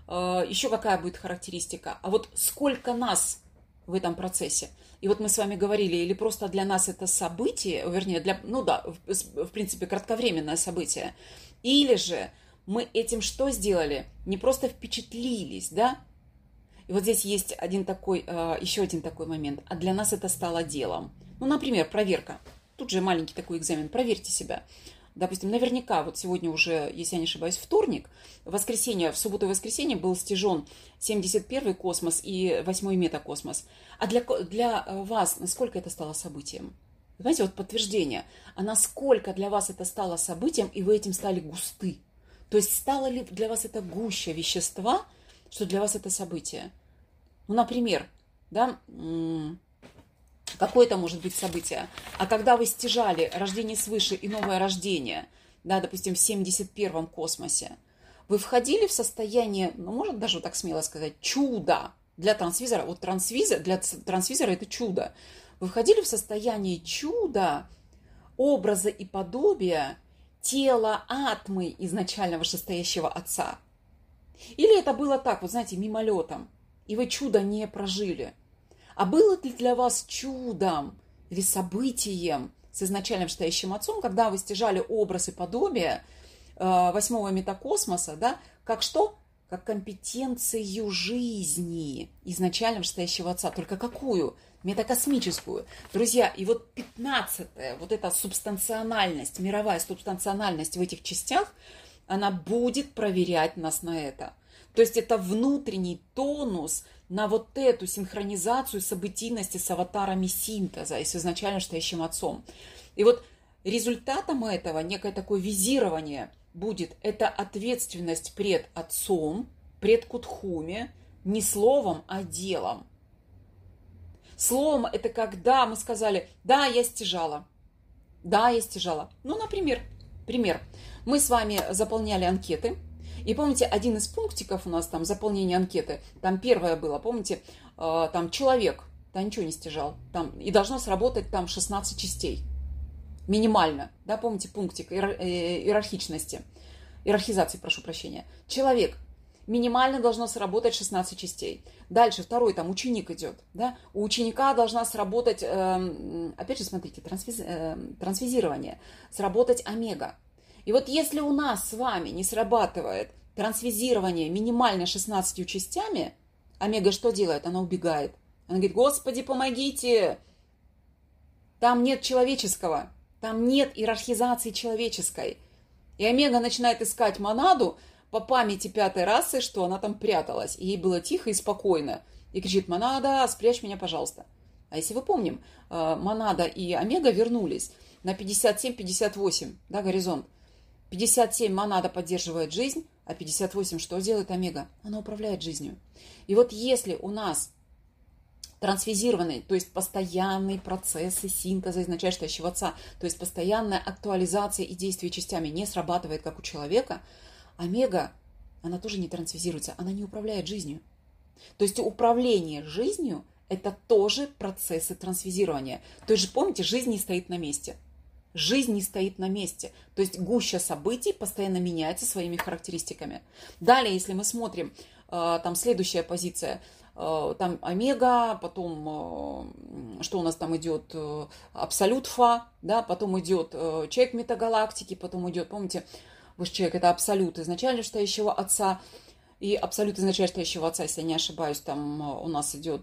еще какая будет характеристика? А вот сколько нас в этом процессе? И вот мы с вами говорили, или просто для нас это событие, вернее, для, ну да, в, в принципе, кратковременное событие, или же мы этим что сделали? Не просто впечатлились, да? И вот здесь есть один такой, еще один такой момент. А для нас это стало делом. Ну, например, проверка. Тут же маленький такой экзамен. Проверьте себя. Допустим, наверняка, вот сегодня уже, если я не ошибаюсь, вторник, в воскресенье, в субботу и воскресенье был стяжен семьдесят первый космос и восьмой метакосмос. А для, для вас насколько это стало событием? Понимаете, вот подтверждение. А насколько для вас это стало событием, и вы этим стали густы? То есть стало ли для вас это гуща вещества, что для вас это событие? Ну, например, да, какое это может быть событие? А когда вы стяжали рождение свыше и новое рождение, да, допустим, в семьдесят первом космосе, вы входили в состояние, ну, можно даже вот так смело сказать, чудо для трансвизора. Вот трансвизор, для трансвизора это чудо. Вы входили в состояние чуда, образа и подобия тела атмы изначально вышестоящего Отца. Или это было так, вот знаете, мимолетом, и вы чудо не прожили. А было ли для вас чудом или событием с изначально вышестоящим Отцом, когда вы стяжали образ и подобие э, восьмого метакосмоса, да, как что? Как компетенцию жизни изначально вышестоящего Отца. Только какую? Метакосмическую. Друзья, и вот пятнадцатая, вот эта субстанциональность, мировая субстанциональность в этих частях, она будет проверять нас на это. То есть это внутренний тонус на вот эту синхронизацию событийности с аватарами синтеза и с изначально вышестоящим Отцом. И вот результатом этого, некое такое визирование будет, это ответственность пред Отцом, пред Кутхуме, не словом, а делом. Словом, это когда мы сказали, да, я стяжала, да, я стяжала. Ну, например, пример. Мы с вами заполняли анкеты. И помните, один из пунктиков у нас там заполнение анкеты, там первое было, помните, э, там человек, да, ничего не стяжал, там, и должно сработать там шестнадцать частей, минимально, да, помните пунктик иер, э, иерархичности, иерархизации, прошу прощения. Человек, минимально должно сработать шестнадцать частей. Дальше второй, там ученик идет, да, у ученика должна сработать, э, опять же, смотрите, трансвиз, э, трансвизирование, сработать омега. И вот если у нас с вами не срабатывает трансвизирование минимально шестнадцатью частями, омега что делает? Она убегает. Она говорит, Господи, помогите! Там нет человеческого, там нет иерархизации человеческой. И омега начинает искать монаду по памяти пятой расы, что она там пряталась. И ей было тихо и спокойно. И кричит, монада, спрячь меня, пожалуйста. А если вы помним, монада и омега вернулись на пятьдесят семь пятьдесят восемь, да, горизонт. пятьдесят семь монада поддерживает жизнь, а пятьдесят восемь что делает омега? Она управляет жизнью. И вот если у нас трансвизированные, то есть постоянные процессы синтеза изначально вышестоящего Отца, то есть постоянная актуализация и действие частями не срабатывает, как у человека, омега, она тоже не трансвизируется, она не управляет жизнью. То есть управление жизнью – это тоже процессы трансвизирования. То есть же, помните, жизнь не стоит на месте. Жизнь не стоит на месте. То есть гуща событий постоянно меняется своими характеристиками. Далее, если мы смотрим, там следующая позиция, там омега, потом что у нас там идет, абсолют фа, да, потом идет человек метагалактики, потом идет, помните, высший человек это абсолют изначально стоящего отца, и абсолют изначально стоящего отца, если я не ошибаюсь, там у нас идет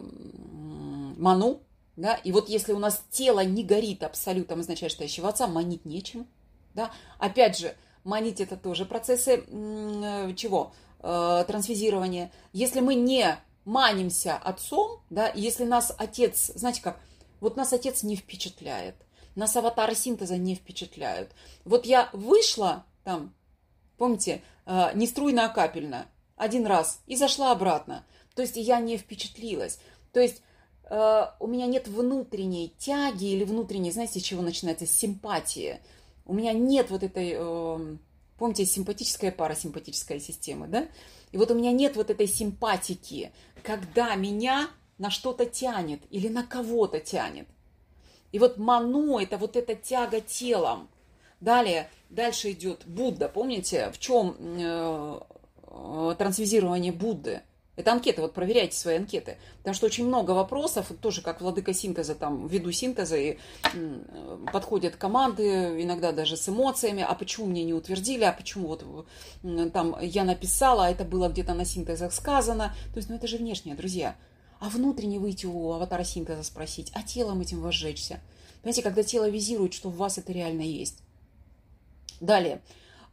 ману. Да? И вот если у нас тело не горит абсолютом изначально стоящего отца, манить нечем. Да? Опять же, манить это тоже процессы м- чего? Э- трансфизирования. Если мы не манимся отцом, да, если нас отец, знаете как, вот нас отец не впечатляет, нас аватары синтеза не впечатляют. Вот я вышла там, помните, э- не струйно, а капельно, один раз и зашла обратно. То есть я не впечатлилась. То есть у меня нет внутренней тяги или внутренней, знаете, с чего начинается? Симпатия. У меня нет вот этой, помните, симпатическая парасимпатическая система, да? И вот у меня нет вот этой симпатики, когда меня на что-то тянет или на кого-то тянет. И вот ману – это вот эта тяга телом. Далее, дальше идет Будда. Помните, в чем э, трансвизирование Будды? Это анкеты, вот проверяйте свои анкеты. Потому что очень много вопросов, тоже как владыка синтеза, там, ввиду синтеза, и подходят команды, иногда даже с эмоциями, а почему мне не утвердили, а почему вот там я написала, а это было где-то на синтезах сказано. То есть, ну это же внешнее, друзья. А внутренне выйти у аватара синтеза спросить, а телом этим возжечься. Понимаете, когда тело визирует, что в вас это реально есть. Далее.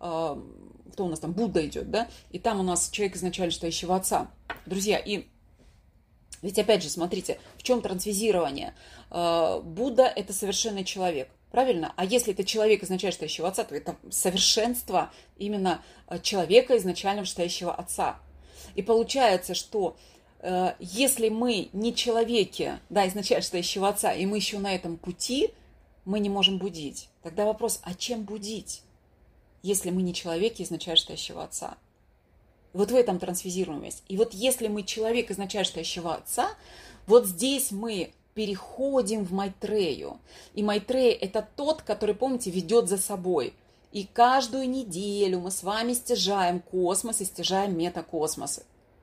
Кто у нас там? Будда идет, да? И там у нас человек изначально стоящего отца. Друзья, и ведь опять же, смотрите, в чем трансвизирование? Будда – это совершенный человек, правильно? А если это человек изначально стоящего отца, то это совершенство именно человека изначально стоящего отца. И получается, что если мы не человеки, да, изначально стоящего отца, и мы еще на этом пути, мы не можем будить. Тогда вопрос, а чем будить? Если мы не человек изначально стоящего отца. Вот в этом трансфизируемость. И вот если мы человек изначально стоящего отца, вот здесь мы переходим в Майтрею. И Майтрея – это тот, который, помните, ведет за собой. И каждую неделю мы с вами стяжаем космос и стяжаем метакосмосы.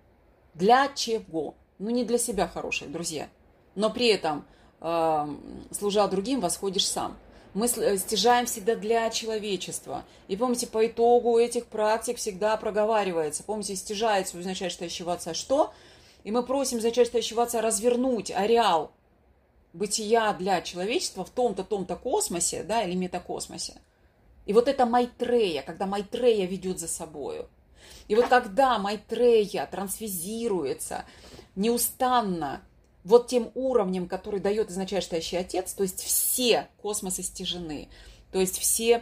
Для чего? Ну, не для себя, хорошие друзья. Но при этом, э, служа другим, восходишь сам. Мы стяжаем всегда для человечества. И помните, по итогу этих практик всегда проговаривается. Помните, стяжается у изначально стоящего отца что? И мы просим изначально стоящего отца развернуть ареал бытия для человечества в том-то, том-то космосе, да, или метакосмосе. И вот это Майтрея, когда Майтрея ведет за собою. И вот когда Майтрея трансфизируется неустанно, вот тем уровнем, который дает изначально стоящий отец, то есть все космосы стяжены, то есть все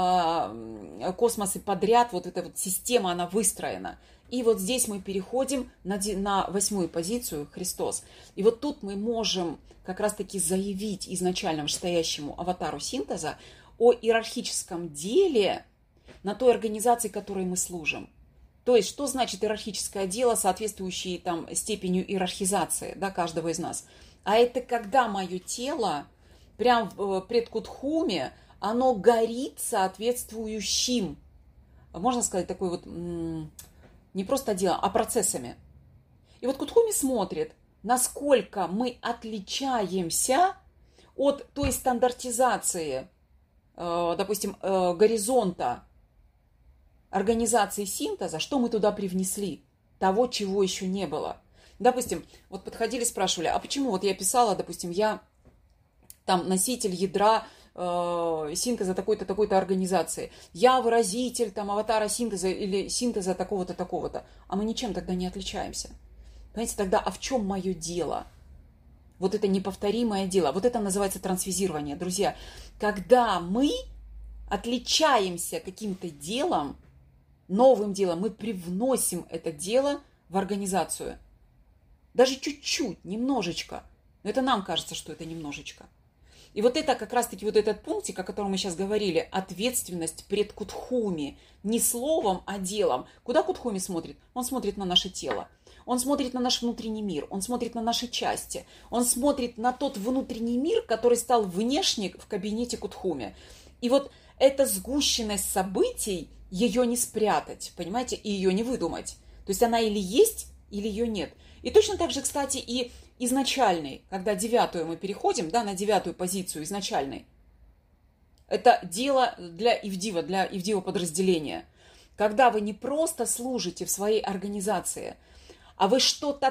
э, космосы подряд, вот эта вот система, она выстроена. И вот здесь мы переходим на, на восьмую позицию, Христос. И вот тут мы можем как раз-таки заявить изначально стоящему аватару синтеза о иерархическом деле на той организации, которой мы служим. То есть, что значит иерархическое дело, соответствующее там степенью иерархизации, да, каждого из нас? А это когда мое тело, прям в предкутхуме, оно горит соответствующим, можно сказать, такой вот, не просто делом, а процессами. И вот Кутхуми смотрит, насколько мы отличаемся от той стандартизации, допустим, горизонта, организации синтеза, что мы туда привнесли, того, чего еще не было. Допустим, вот подходили, спрашивали, а почему вот я писала, допустим, я там носитель ядра э, синтеза такой-то, такой-то организации, я выразитель там аватара синтеза или синтеза такого-то, такого-то, а мы ничем тогда не отличаемся. Понимаете, тогда, а в чем мое дело? Вот это неповторимое дело, вот это называется трансфизирование, друзья. Когда мы отличаемся каким-то делом, новым делом, мы привносим это дело в организацию. Даже чуть-чуть, немножечко. Но это нам кажется, что это немножечко. И вот это как раз-таки вот этот пунктик, о котором мы сейчас говорили, ответственность пред Кутхуми. Не словом, а делом. Куда Кутхуми смотрит? Он смотрит на наше тело. Он смотрит на наш внутренний мир, он смотрит на наши части, он смотрит на тот внутренний мир, который стал внешне в кабинете Кутхуми. И вот эта сгущенность событий, ее не спрятать, понимаете, и ее не выдумать. То есть она или есть, или ее нет. И точно так же, кстати, и изначальный, когда девятую мы переходим, да, на девятую позицию изначальной, это дело для Ивдива, для Ивдива подразделения. Когда вы не просто служите в своей организации, а вы что-то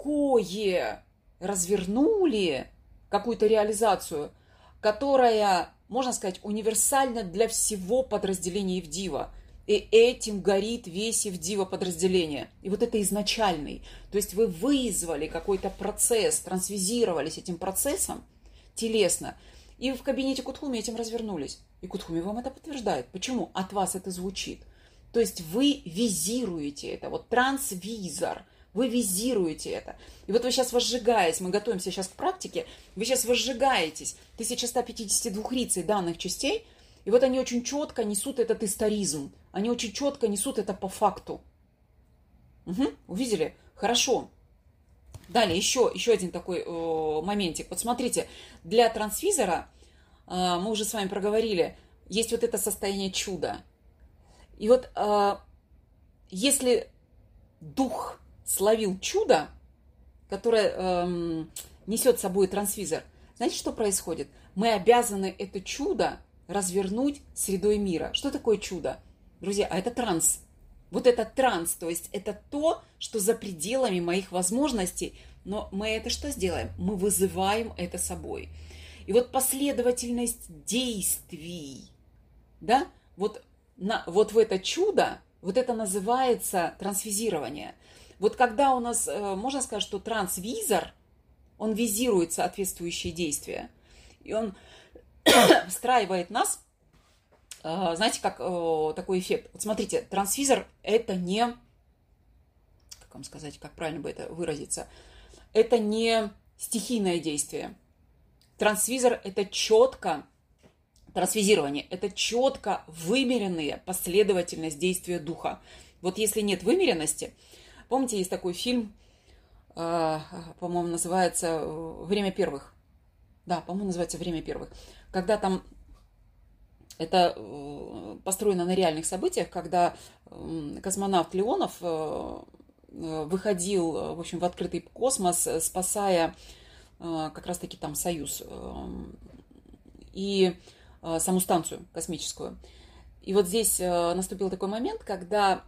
такое развернули, какую-то реализацию, которая, можно сказать, универсальна для всего подразделения Ивдива. И этим горит весь Ивдива подразделение. И вот это изначальный. То есть вы вызвали какой-то процесс, трансвизировались этим процессом телесно. И в кабинете Кутхуми этим развернулись. И Кутхуми вам это подтверждает. Почему? От вас это звучит. То есть вы визируете это. Вот трансвизор. Вы визируете это. И вот вы сейчас возжигаетесь, мы готовимся сейчас к практике, вы сейчас возжигаетесь тысяча сто пятьдесят два рицей данных частей, и вот они очень четко несут этот историзм, они очень четко несут это по факту. Угу, увидели? Хорошо. Далее еще, еще один такой э, моментик. Вот смотрите, для трансвизора, э, мы уже с вами проговорили, есть вот это состояние чуда. И вот э, если дух словил чудо, которое эм, несет с собой трансвизор, знаете, что происходит? Мы обязаны это чудо развернуть средой мира. Что такое чудо? Друзья, а это транс. Вот это транс, то есть это то, что за пределами моих возможностей, но мы это что сделаем? Мы вызываем это собой. И вот последовательность действий, да, вот, на, вот в это чудо, вот это называется трансвизирование. Вот когда у нас, можно сказать, что трансвизор, он визирует соответствующие действия, и он встраивает нас, знаете, как такой эффект. Вот смотрите, трансвизор это не, как вам сказать, как правильно бы это выразиться, это не стихийное действие. Трансвизор это четко, трансвизирование это четко вымеренная последовательность действия духа. Вот если нет вымеренности, помните, есть такой фильм, по-моему, называется «Время первых». Да, по-моему, называется «Время первых». Когда там это построено на реальных событиях, когда космонавт Леонов выходил, в общем, в открытый космос, спасая как раз-таки там Союз и саму станцию космическую. И вот здесь наступил такой момент, когда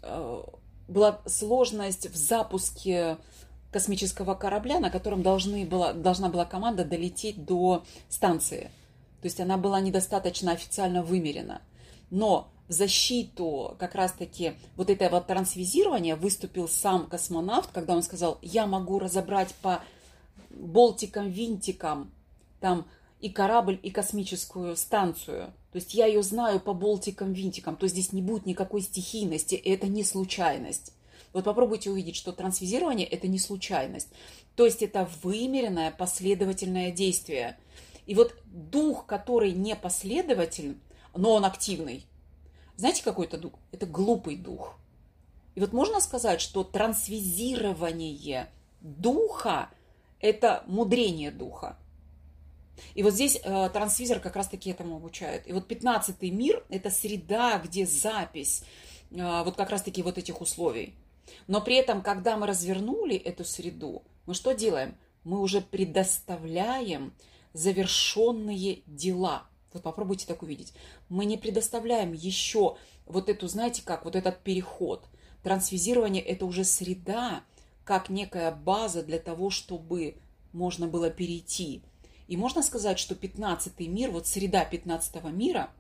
была сложность в запуске космического корабля, на котором должны была, должна была команда долететь до станции. То есть она была недостаточно официально вымерена. Но в защиту как раз-таки вот этого трансвизирования выступил сам космонавт, когда он сказал, я могу разобрать по болтикам, винтикам там и корабль, и космическую станцию. То есть я ее знаю по болтикам, винтикам. То есть здесь не будет никакой стихийности, и это не случайность. Вот попробуйте увидеть, что трансвизирование – это не случайность. То есть это вымеренное последовательное действие. И вот дух, который не последователен, но он активный. Знаете, какой это дух? Это глупый дух. И вот можно сказать, что трансвизирование духа – это мудрение духа. И вот здесь э, трансвизор как раз-таки этому обучает. И вот пятнадцатый мир – это среда, где запись э, вот как раз-таки вот этих условий. Но при этом, когда мы развернули эту среду, мы что делаем? Мы уже предоставляем завершенные дела. Вот попробуйте так увидеть. Мы не предоставляем еще вот эту, знаете как, вот этот переход. Трансвизирование – это уже среда, как некая база для того, чтобы можно было перейти. И можно сказать, что пятнадцатый мир, вот среда пятнадцатого мира,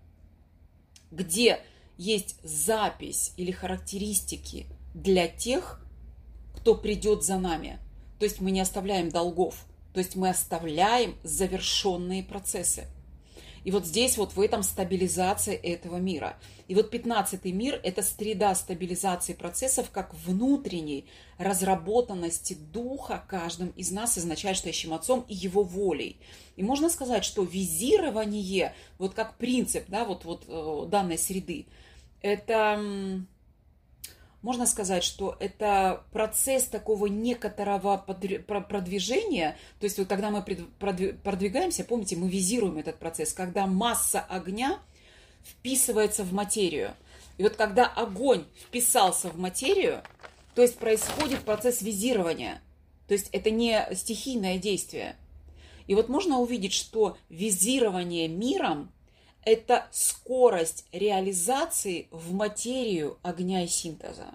где есть запись или характеристики для тех, кто придет за нами. То есть мы не оставляем долгов, то есть мы оставляем завершенные процессы. И вот здесь вот в этом стабилизация этого мира. И вот пятнадцатый мир – это среда стабилизации процессов как внутренней разработанности духа каждым из нас, изначально стоящим отцом и его волей. И можно сказать, что визирование, вот как принцип, да, вот, вот данной среды, это можно сказать, что это процесс такого некоторого продвижения. То есть вот когда мы продвигаемся, помните, мы визируем этот процесс, когда масса огня вписывается в материю. И вот когда огонь вписался в материю, то есть происходит процесс визирования. То есть это не стихийное действие. И вот можно увидеть, что визирование миром – это скорость реализации в материю огня и синтеза.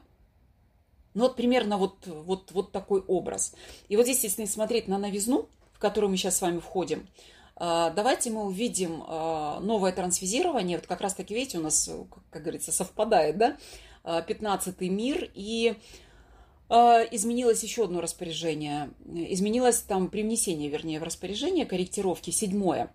Ну вот примерно вот, вот, вот такой образ. И вот здесь, если смотреть на новизну, в которую мы сейчас с вами входим, давайте мы увидим новое трансвизирование. Вот как раз таки, видите, у нас, как говорится, совпадает, да, пятнадцатый мир, и изменилось еще одно распоряжение. Изменилось там привнесение, вернее, в распоряжение, корректировки, седьмое.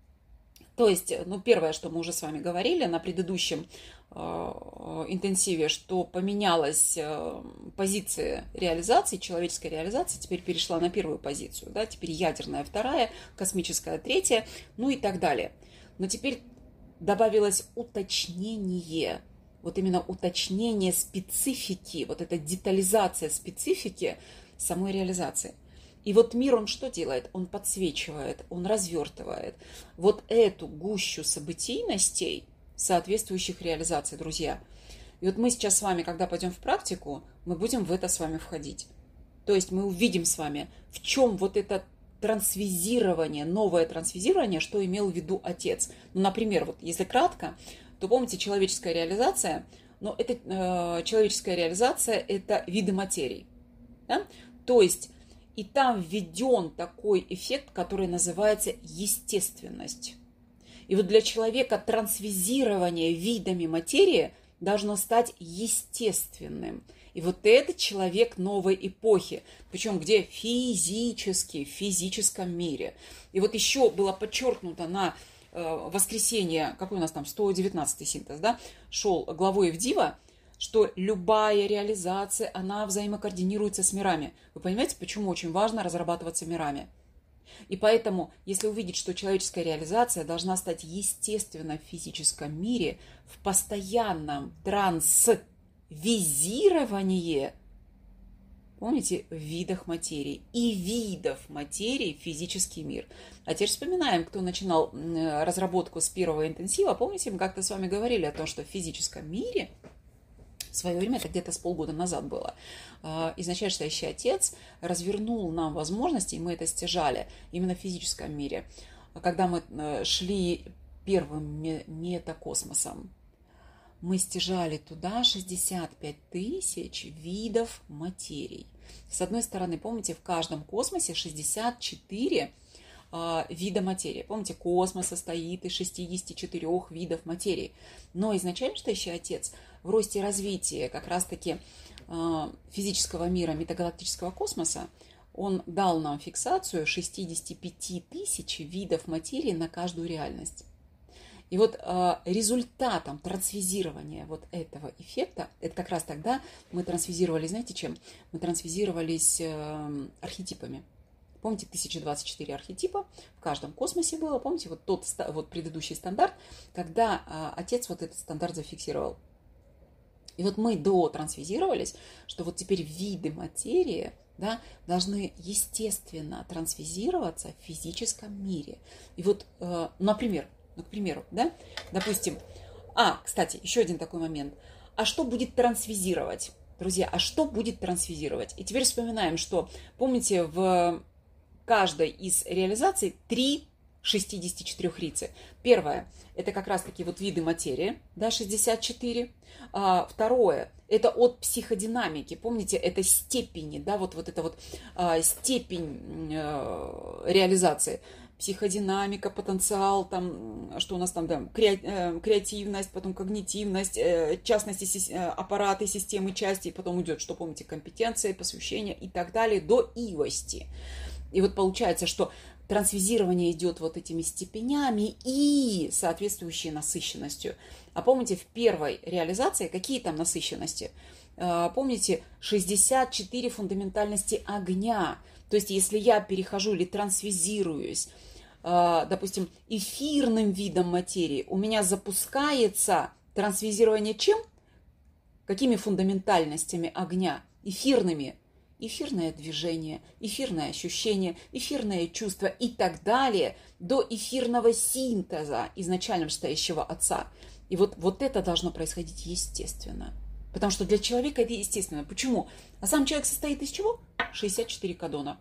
То есть, ну, первое, что мы уже с вами говорили на предыдущем э, интенсиве, что поменялась э, позиция реализации, человеческой реализации, теперь перешла на первую позицию, да, теперь ядерная вторая, космическая третья, ну и так далее. Но теперь добавилось уточнение, вот именно уточнение специфики, вот эта детализация специфики самой реализации. И вот мир, он что делает? Он подсвечивает, он развертывает вот эту гущу событийностей, соответствующих реализации, друзья. И вот мы сейчас с вами, когда пойдем в практику, мы будем в это с вами входить. То есть мы увидим с вами, в чем вот это трансвизирование, новое трансвизирование, что имел в виду Отец. Ну, например, вот если кратко, то помните, человеческая реализация, но это э, человеческая реализация – это виды материи. Да? То есть и там введен такой эффект, который называется естественность. И вот для человека трансвизирование видами материи должно стать естественным. И вот это человек новой эпохи, причем где физически, в физическом мире. И вот еще было подчеркнуто на э, воскресенье, какой у нас там, сто девятнадцатый синтез, да, шел главой Эвдива, что любая реализация, она взаимокоординируется с мирами. Вы понимаете, почему очень важно разрабатываться мирами? И поэтому, если увидеть, что человеческая реализация должна стать естественно в физическом мире, в постоянном трансвизировании, помните, в видах материи и видов материи в физический мир. А теперь вспоминаем, кто начинал разработку с первого интенсива. Помните, мы как-то с вами говорили о том, что в физическом мире в свое время, это где-то с полгода назад было, изначально стоящий Отец развернул нам возможности, и мы это стяжали именно в физическом мире. Когда мы шли первым метакосмосом, мы стяжали туда шестьдесят пять тысяч видов материй. С одной стороны, помните, в каждом космосе шестьдесят четыре вида материи. Помните, космос состоит из шестидесяти четырёх видов материи. Но изначально стоящий Отец в росте развития как раз-таки физического мира, метагалактического космоса, он дал нам фиксацию шестидесяти пяти тысяч видов материи на каждую реальность. И вот результатом трансвизирования вот этого эффекта, это как раз тогда мы трансвизировались, знаете чем? Мы трансвизировались архетипами. Помните, тысяча двадцать четыре архетипа в каждом космосе было. Помните, вот тот вот предыдущий стандарт, когда а, Отец вот этот стандарт зафиксировал. И вот мы дотрансвизировались, что вот теперь виды материи, да, должны естественно трансвизироваться в физическом мире. И вот, э, например, ну, к примеру, да, допустим, а, кстати, еще один такой момент. А что будет трансвизировать? Друзья, а что будет трансвизировать? И теперь вспоминаем, что, помните, в каждой из реализаций три шестидесяти четырёх рицы. Первое – это как раз-таки вот виды материи, да, шестьдесят четыре. А, второе – это от психодинамики. Помните, это степени, да, вот, вот это вот а, степень а, реализации. Психодинамика, потенциал, там, что у нас там, да, креативность, потом когнитивность, частности аппараты, системы, части, и потом идет, что, помните, компетенция, посвящение и так далее, до ивости. И вот получается, что трансвизирование идет вот этими степенями и соответствующей насыщенностью. А помните, в первой реализации какие там насыщенности? Помните, шестьдесят четыре фундаментальности огня. То есть, если я перехожу или трансвизируюсь, допустим, эфирным видом материи, у меня запускается трансвизирование чем? Какими фундаментальностями огня? Эфирными. Эфирное движение, эфирное ощущение, эфирное чувство и так далее, до эфирного синтеза изначально вышестоящего Отца. И вот, вот это должно происходить естественно. Потому что для человека это естественно. Почему? А сам человек состоит из чего? шестьдесят четыре кадона.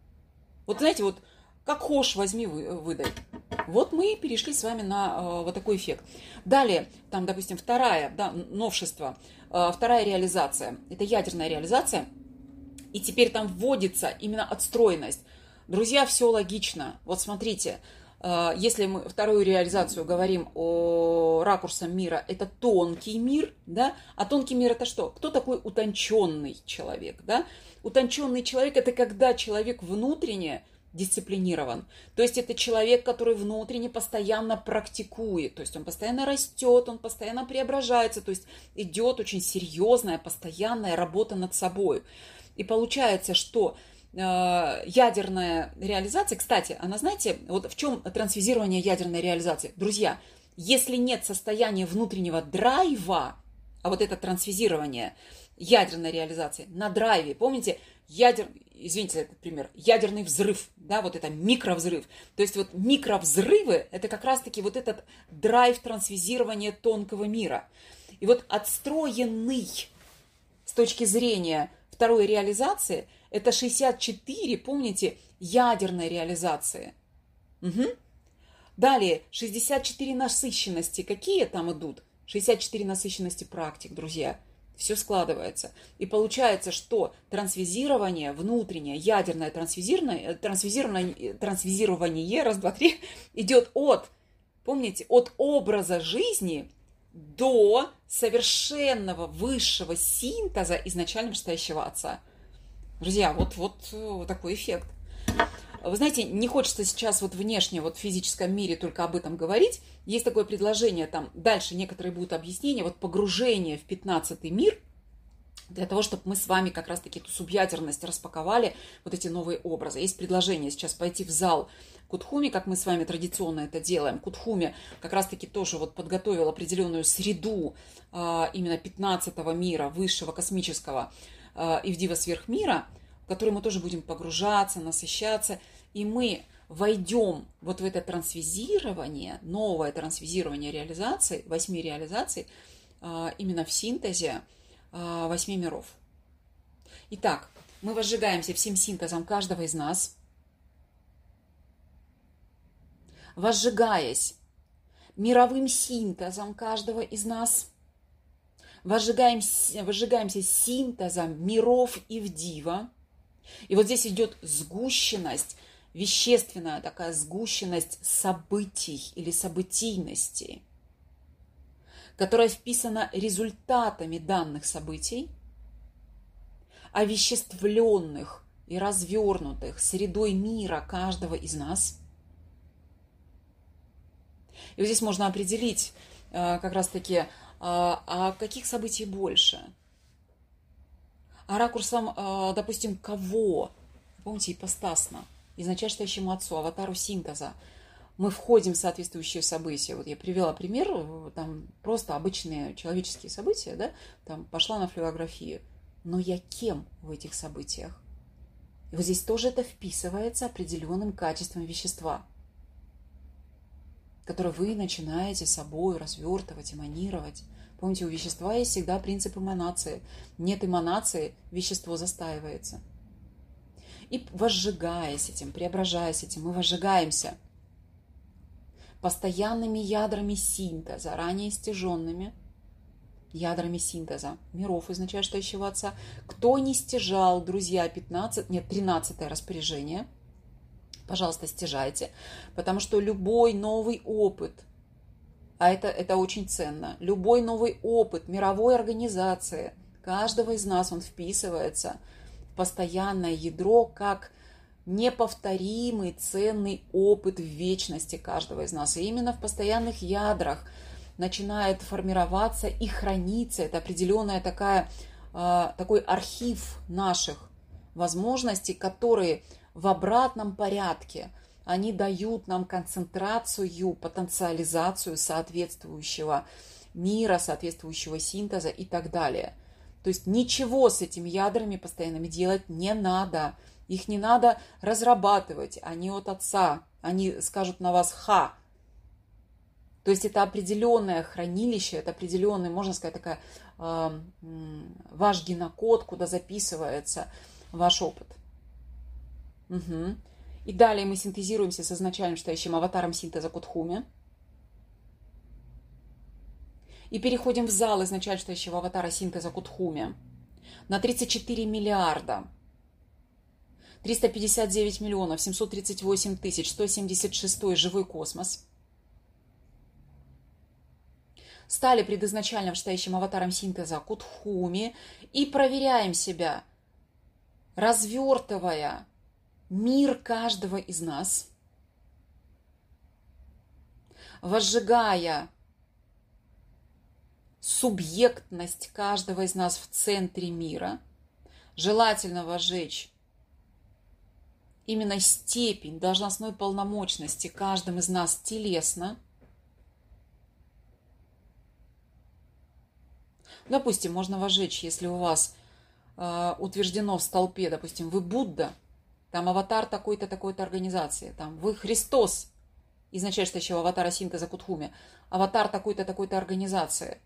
Вот знаете, вот как хошь возьми, выдай. Вот мы перешли с вами на э, вот такой эффект. Далее, там, допустим, вторая, да, новшество, э, вторая реализация. Это ядерная реализация. И теперь там вводится именно отстроенность. Друзья, все логично. Вот смотрите, э, если мы вторую реализацию говорим о ракурсах мира, это тонкий мир, да? А тонкий мир это что? Кто такой утонченный человек, да? Утонченный человек это когда человек внутренне дисциплинирован. То есть это человек, который внутренне постоянно практикует. То есть он постоянно растет, он постоянно преображается. То есть идет очень серьезная, постоянная работа над собой. И получается, что э, ядерная реализация, кстати, она, знаете, вот в чем трансфизирование ядерной реализации? Друзья, если нет состояния внутреннего драйва, а вот это трансфизирование ядерной реализации на драйве, помните, ядер, извините за этот пример, ядерный взрыв, да, вот это микровзрыв. То есть вот микровзрывы, это как раз-таки вот этот драйв трансфизирования тонкого мира. И вот отстроенный с точки зрения второй реализации, это шестьдесят четыре, помните, ядерной реализации. Угу. Далее, шестьдесят четыре насыщенности. Какие там идут? шестьдесят четыре насыщенности практик, друзья. Все складывается. И получается, что трансфизирование внутреннее, ядерное трансфизирование, трансфизирование, трансфизирование, раз, два, три, идет от, помните, от образа жизни до совершенного высшего синтеза изначально вышестоящего Отца. Друзья, вот, вот, вот такой эффект. Вы знаете, не хочется сейчас вот внешне, вот в физическом мире только об этом говорить. Есть такое предложение, там дальше некоторые будут объяснения, вот погружение в пятнадцатый мир, для того, чтобы мы с вами как раз-таки эту субъядерность распаковали, вот эти новые образы. Есть предложение сейчас пойти в зал Кутхуми, как мы с вами традиционно это делаем. Кутхуми как раз-таки тоже вот подготовил определенную среду а, именно пятнадцатого мира, высшего космического а, Ивдива сверхмира, в который мы тоже будем погружаться, насыщаться, и мы войдем вот в это трансфизирование, новое трансфизирование реализации, восьми реализаций, а, именно в синтезе а, восьми миров. Итак, мы возжигаемся всем синтезом каждого из нас, возжигаясь мировым синтезом каждого из нас, возжигаемся, возжигаемся синтезом миров Ивдива. И вот здесь идет сгущенность, вещественная такая сгущенность событий или событийности, которая вписана результатами данных событий, овеществленных и развернутых средой мира каждого из нас. И вот здесь можно определить как раз-таки, а каких событий больше. А ракурсом, допустим, кого? Помните, ипостасно, изначально стоящему Отцу, аватару синтеза. Мы входим в соответствующие события. Вот я привела пример, там просто обычные человеческие события, да, там пошла на флюорографию. Но я кем в этих событиях? И вот здесь тоже это вписывается определенным качеством вещества, которое вы начинаете собой развертывать, эманировать. Помните, у вещества есть всегда принцип эманации. Нет эманации, вещество застаивается. И возжигаясь этим, преображаясь этим, мы возжигаемся постоянными ядрами синтеза, ранее стяженными ядрами синтеза миров изначально стоящего Отца. Кто не стяжал, друзья, пятнадцатое, нет, тринадцатое распоряжение, пожалуйста, стяжайте, потому что любой новый опыт, а это, это очень ценно, любой новый опыт мировой организации, каждого из нас, он вписывается в постоянное ядро как неповторимый, ценный опыт в вечности каждого из нас. И именно в постоянных ядрах начинает формироваться и храниться. Это определенная такая, такой архив наших возможностей, которые в обратном порядке, они дают нам концентрацию, потенциализацию соответствующего мира, соответствующего синтеза и так далее. То есть ничего с этими ядрами постоянными делать не надо. Их не надо разрабатывать. Они от Отца. Они скажут на вас «ха». То есть это определенное хранилище, это определенный, можно сказать, такая, э, ваш генокод, куда записывается ваш опыт. Угу. И далее мы синтезируемся с изначальным читающим аватаром синтеза Кутхуми. И переходим в зал изначально читающего аватара синтеза Кутхуми на тридцать четыре миллиарда триста пятьдесят девять миллионов семьсот тридцать восемь тысяч сто семьдесят шесть живой космос. Стали предизначальным читающим аватаром синтеза Кутхуми и проверяем себя, развертывая мир каждого из нас, возжигая субъектность каждого из нас в центре мира, желательно возжечь именно степень должностной полномочности каждым из нас телесно. Допустим, можно возжечь, если у вас э, утверждено в столпе, допустим, вы Будда, там аватар такой-то, такой-то организации, там вы Христос, изначально читающего аватара синтеза Кутхуми, аватар такой-то, такой-то организации.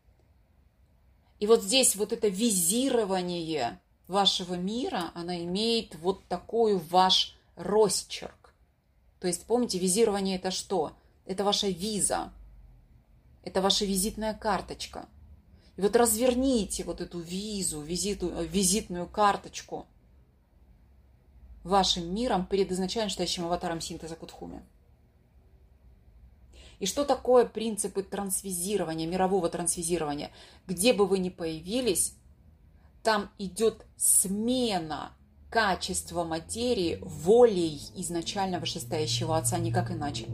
И вот здесь вот это визирование вашего мира, она имеет вот такой ваш росчерк. То есть, помните, визирование это что? Это ваша виза, это ваша визитная карточка. И вот разверните вот эту визу, визиту, визитную карточку вашим миром перед изначально читающим аватаром синтеза Кутхуми. И что такое принципы трансвизирования, мирового трансвизирования? Где бы вы ни появились, там идет смена качества материи волей изначально вышестоящего Отца, никак иначе.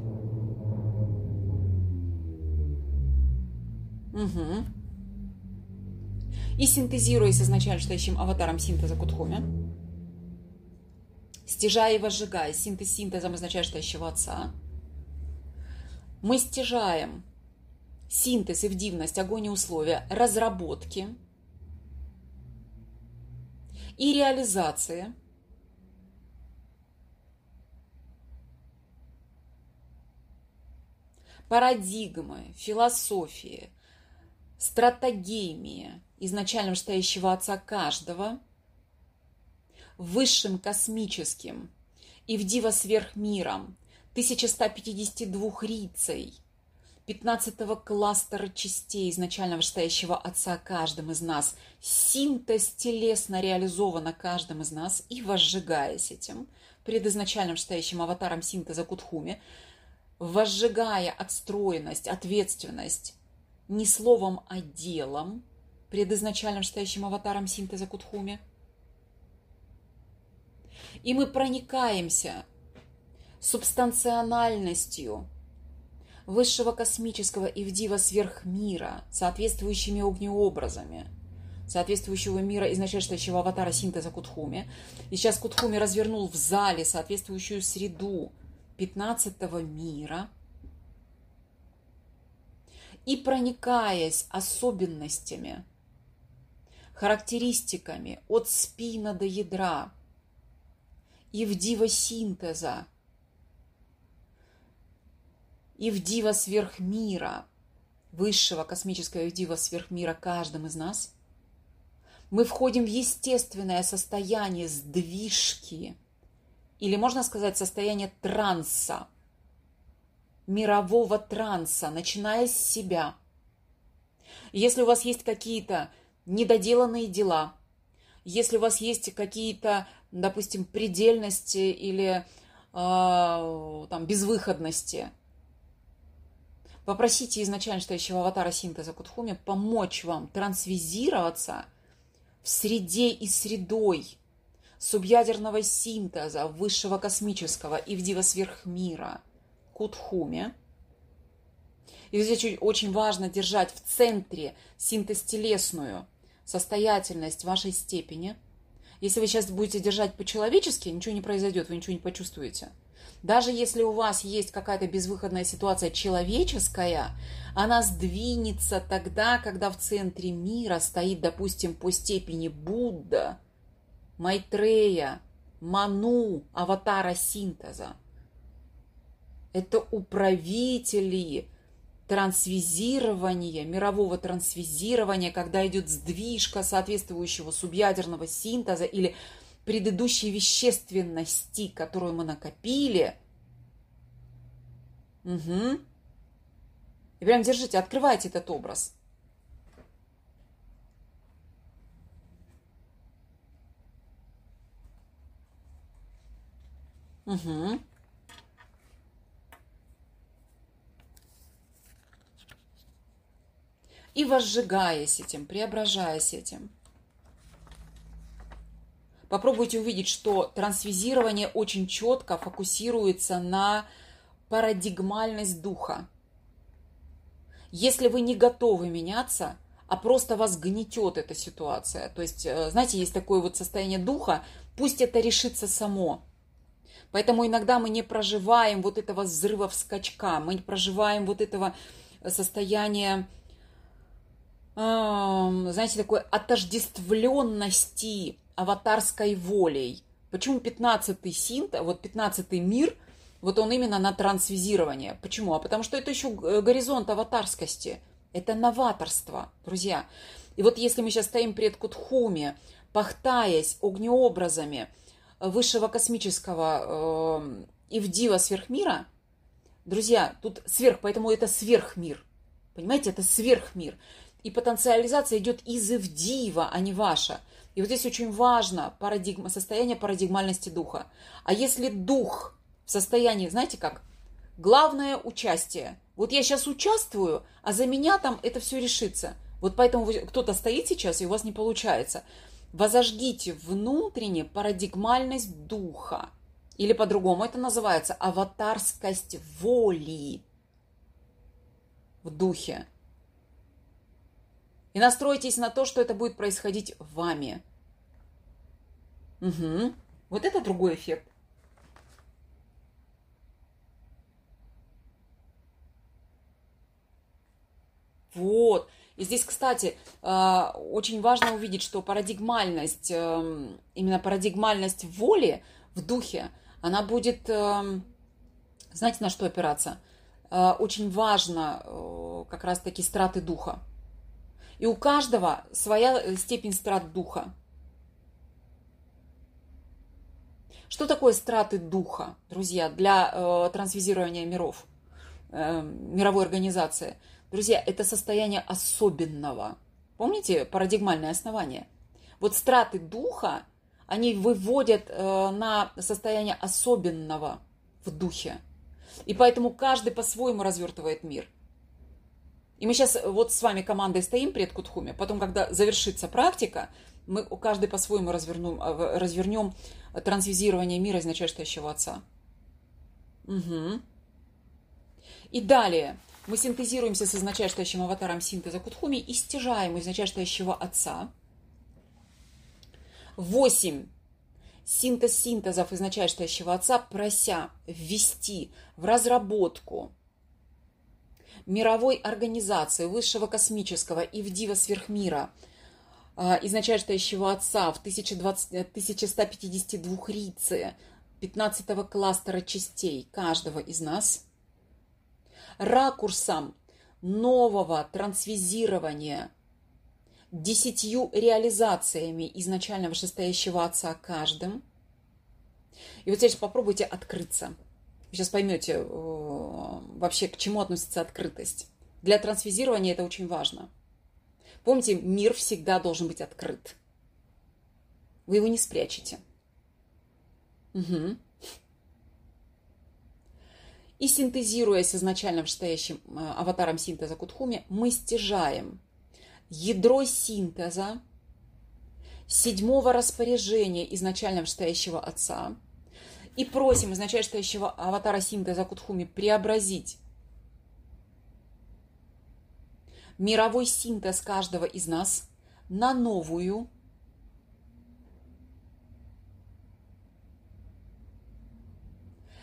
Угу. И синтезируя с изначально читающим аватаром синтеза Кутхуми, стяжая и возжигая синтез синтезом изначально читающего Отца, мы стяжаем синтез и вдивность, огонь и условия разработки и реализации парадигмы, философии, стратегемии изначально читающего Отца каждого высшим космическим и вдиво сверхмиром тысяча сто пятьдесят два рицей пятнадцатого кластера частей изначально вышестоящего Отца каждым из нас, синтез телесно реализовано каждым из нас и возжигаясь этим перед изначальным вышестоящим аватаром синтеза Кутхуми, возжигая отстроенность, ответственность не словом, а делом перед изначальным вышестоящим аватаром синтеза Кутхуми. И мы проникаемся субстанциональностью высшего космического и вдива сверхмира, соответствующими огнеобразами, соответствующего мира изначально читающего аватара синтеза Кутхуми. И сейчас Кутхуми развернул в зале соответствующую среду пятнадцатого мира. И проникаясь особенностями, характеристиками от спина до ядра и вдива синтеза, и вдива сверхмира, высшего космического и вдива сверхмира каждым из нас, мы входим в естественное состояние сдвижки, или можно сказать состояние транса, мирового транса, начиная с себя. Если у вас есть какие-то недоделанные дела, если у вас есть какие-то, допустим, предельности или э, там, безвыходности, попросите изначально читающего аватара синтеза Кутхуми помочь вам трансвизироваться в среде и средой субъядерного синтеза высшего космического и вдива сверхмира Кутхуми. И здесь очень важно держать в центре синтез-телесную состоятельность вашей степени. Если вы сейчас будете держать по-человечески, ничего не произойдет, вы ничего не почувствуете. Даже если у вас есть какая-то безвыходная ситуация человеческая, она сдвинется тогда, когда в центре мира стоит, допустим, по степени Будда, Майтрея, Ману, аватара синтеза. Это управители трансвизирования, мирового трансвизирования, когда идет сдвижка соответствующего субъядерного синтеза или предыдущей вещественности, которую мы накопили. Угу. И прям держите, открывайте этот образ. Угу. И возжигаясь этим, преображаясь этим. Попробуйте увидеть, что трансвизирование очень четко фокусируется на парадигмальность духа. Если вы не готовы меняться, а просто вас гнетет эта ситуация, то есть, знаете, есть такое вот состояние духа, пусть это решится само. Поэтому иногда мы не проживаем вот этого взрыва в скачка, мы не проживаем вот этого состояния, знаете, такой отождествленности аватарской волей. Почему пятнадцатый синт, вот пятнадцатый мир, вот он именно на трансвизирование? Почему? А потому что это еще горизонт аватарскости. Это новаторство, друзья. И вот если мы сейчас стоим пред Кутхуми, пахтаясь огнеобразами высшего космического э, Ивдива сверхмира, друзья, тут сверх, поэтому это сверхмир. Понимаете, это сверхмир. И потенциализация идет из Ивдива, а не ваша. И вот здесь очень важно парадигма, состояние парадигмальности духа. А если дух в состоянии, знаете как, главное участие. Вот я сейчас участвую, а за меня там это все решится. Вот поэтому вы, кто-то стоит сейчас, и у вас не получается. Возожгите внутренне парадигмальность духа. Или по-другому это называется аватарскость воли в духе. И настройтесь на то, что это будет происходить вами. Угу. Вот это другой эффект. Вот. И здесь, кстати, очень важно увидеть, что парадигмальность, именно парадигмальность воли в духе, она будет, знаете, на что опираться? Очень важно как раз-таки страты духа. И у каждого своя степень страт духа. Что такое страты духа, друзья, для э, трансвизирования миров, э, мировой организации? Друзья, это состояние особенного. Помните парадигмальное основание? Вот страты духа, они выводят э, на состояние особенного в духе. И поэтому каждый по-своему развертывает мир. И мы сейчас вот с вами командой стоим пред Кутхуми, потом, когда завершится практика, мы каждый по-своему развернем, развернем трансвизирование мира из начальствующего Отца. Угу. И далее мы синтезируемся с изначальствующим аватаром синтеза Кутхуми и стяжаем из начальствующего Отца восемь синтез синтезов из начальствующего Отца, прося ввести в разработку мировой организации высшего космического Ивдива сверхмира из начальствующего Отца в тысяча сто пятьдесят два рицы пятнадцатого кластера частей каждого из нас, ракурсом нового трансвизирования десятью реализациями изначально вышестоящего Отца каждым. И вот сейчас попробуйте открыться. Вы сейчас поймете вообще, к чему относится открытость. Для трансвизирования это очень важно. Помните, мир всегда должен быть открыт. Вы его не спрячете. Угу. И синтезируя с изначально вышестоящим аватаром синтеза Кутхуми, мы стяжаем ядро синтеза седьмого распоряжения изначально вышестоящего Отца и просим изначально вышестоящего аватара синтеза Кутхуми преобразить мировой синтез каждого из нас на новую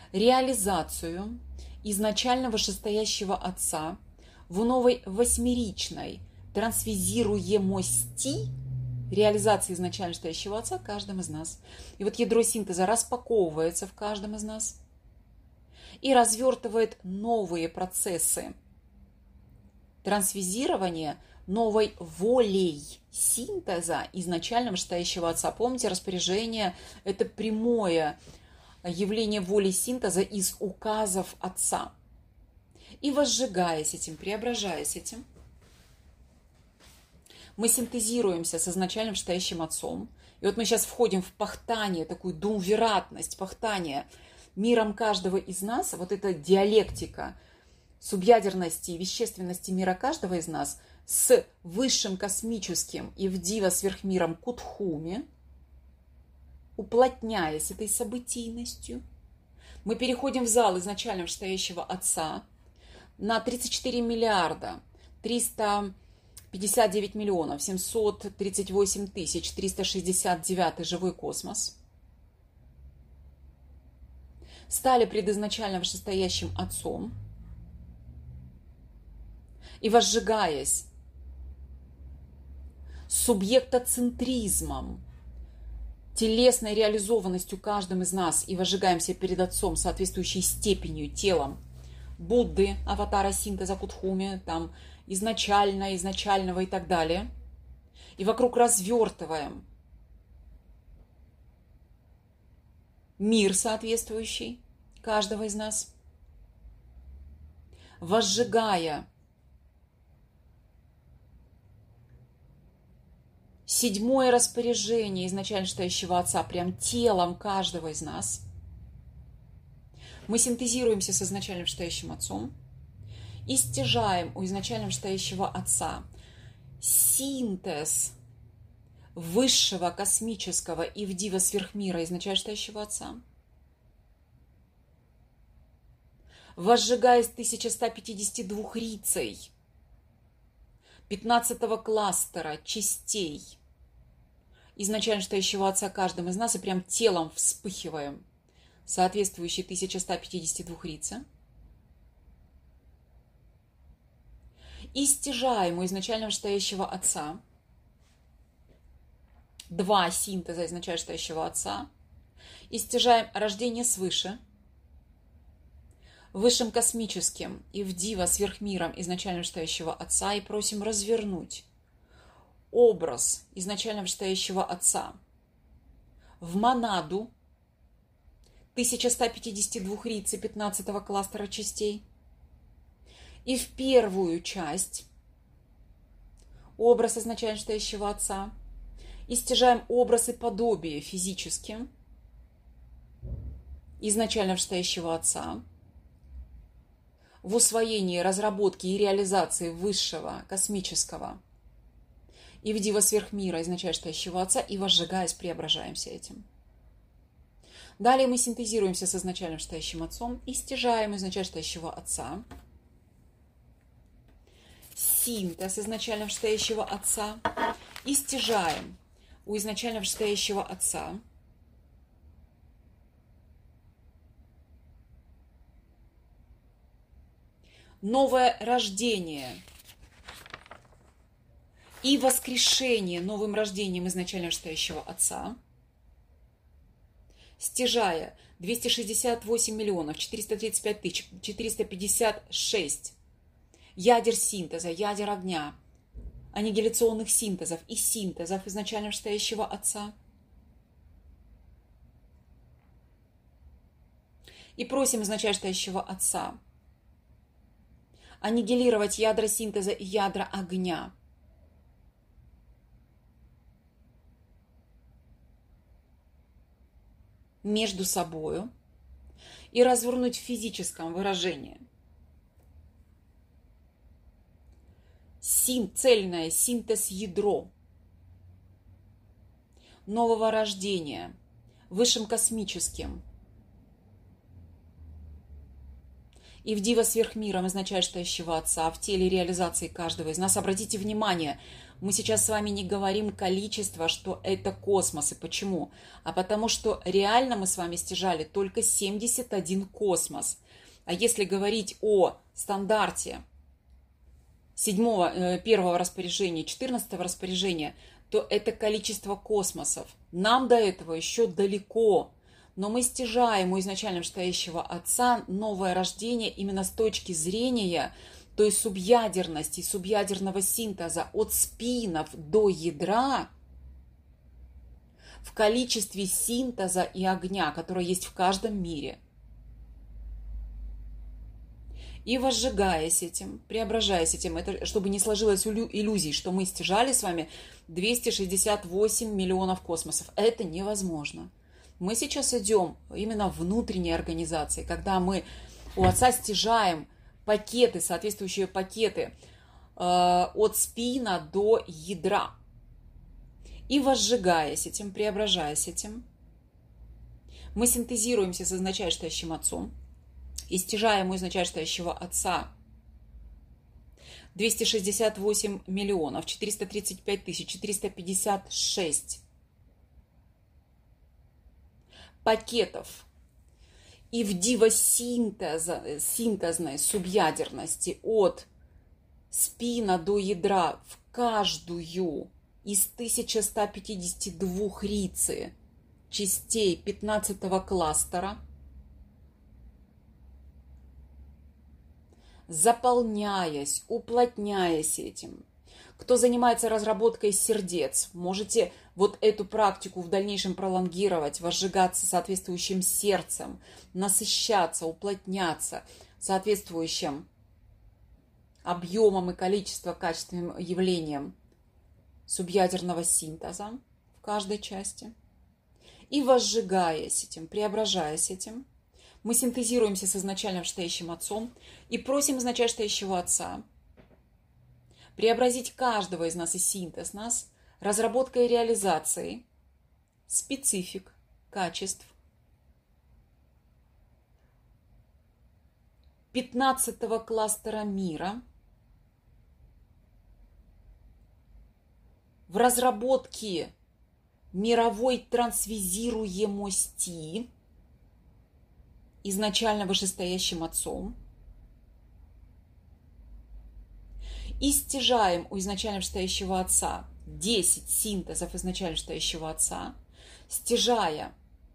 реализацию изначально вышестоящего Отца в новой восьмеричной трансфизируемости реализации изначально стоящего Отца каждым из нас. И вот ядро синтеза распаковывается в каждом из нас и развертывает новые процессы трансфизирования новой волей синтеза изначально вышестоящего Отца. Помните, распоряжение – это прямое явление воли синтеза из указов Отца. И возжигаясь этим, преображаясь этим, мы синтезируемся с изначально вышестоящим Отцом. И вот мы сейчас входим в пахтание, такую думвиратность, пахтание миром каждого из нас. Вот эта диалектика субъядерности и вещественности мира каждого из нас с высшим космическим и вдива сверхмиром Кутхуми, уплотняясь этой событийностью, мы переходим в зал изначально вышестоящего Отца на тридцать четыре миллиарда триста пятьдесят девять миллионов семьсот тридцать восемь тысяч триста шестьдесят девять живой космос. Стали пред изначально вышестоящим Отцом и, возжигаясь субъектоцентризмом, телесной реализованностью каждым из нас и возжигаемся перед Отцом соответствующей степенью, телом Будды, аватара синтеза Кутхуми, там изначально, изначального и так далее. И вокруг развертываем мир соответствующий каждого из нас, возжигая седьмое распоряжение изначально стоящего Отца прям телом каждого из нас. Мы синтезируемся с изначально стоящим Отцом и стяжаем у изначально стоящего Отца синтез высшего космического и вдива сверхмира изначально стоящего Отца, возжигаясь тысяча сто пятьдесят два рицей пятнадцатого кластера частей изначально стоящего Отца каждым из нас и прям телом вспыхиваем соответствующие тысяча сто пятьдесят два рица. И стяжаем у изначально стоящего Отца два синтеза изначально стоящего Отца и стяжаем рождение свыше, высшим космическим и вдива сверхмиром изначально стоящего Отца и просим развернуть образ изначально стоящего Отца в монаду тысяча сто пятьдесят два рицы пятнадцатого кластера частей и в первую часть образ изначально стоящего Отца и стяжаем образ и подобие физически изначально стоящего Отца в усвоении, разработке и реализации высшего космического и вдива сверхмира изначально стоящего Отца и, возжигаясь, преображаемся этим. Далее мы синтезируемся с изначально стоящим Отцом и стяжаем изначально стоящего Отца синтез изначально стоящего Отца и стяжаем у изначально стоящего Отца новое рождение и воскрешение новым рождением изначально стоящего Отца, стяжая двести шестьдесят восемь миллионов четыреста тридцать пять тысяч четыреста пятьдесят шесть ядер синтеза, ядер огня, аннигиляционных синтезов и синтезов изначально стоящего Отца. И просим изначально стоящего Отца аннигилировать ядра синтеза и ядра огня между собою и развернуть в физическом выражении син, цельное синтез-ядро нового рождения высшим космическим и в Дива сверхмиром изначальствующего Отца, в теле реализации каждого из нас. Обратите внимание, мы сейчас с вами не говорим количество, что это космос. И почему? А потому что реально мы с вами стяжали только семьдесят один космос. А если говорить о стандарте седьмого, первого распоряжения, четырнадцатого распоряжения, то это количество космосов. Нам до этого еще далеко. Но мы стяжаем у изначально стоящего Отца новое рождение именно с точки зрения той субъядерности, субъядерного синтеза от спинов до ядра в количестве синтеза и огня, которое есть в каждом мире. И возжигаясь этим, преображаясь этим, это, чтобы не сложилось иллюзий, что мы стяжали с вами двести шестьдесят восемь миллионов космосов. Это невозможно. Мы сейчас идем именно внутренней организации, когда мы у Отца стяжаем пакеты, соответствующие пакеты э, от спина до ядра. И возжигаясь этим, преображаясь этим, мы синтезируемся с изначальствующим Отцом и стяжаем у изначальствующего Отца двести шестьдесят восемь миллионов четыреста тридцать пять тысяч четыреста пятьдесят шесть пакетов и в дивосинтезной субъядерности от спина до ядра в каждую из тысячи ста пятидесяти двух рици частей пятнадцатого кластера, заполняясь, уплотняясь этим. Кто занимается разработкой сердец, можете вот эту практику в дальнейшем пролонгировать, возжигаться соответствующим сердцем, насыщаться, уплотняться соответствующим объемом и количеством, качественным явлением субъядерного синтеза в каждой части. И возжигаясь этим, преображаясь этим, мы синтезируемся с изначально стоящим Отцом и просим изначально стоящего Отца преобразить каждого из нас и синтез нас разработкой и реализацией специфик, качеств пятнадцатого кластера мира в разработке мировой трансвизируемости изначально вышестоящим Отцом и стяжаем у изначально вышестоящего Отца десять синтезов изначально вышестоящего Отца, стяжая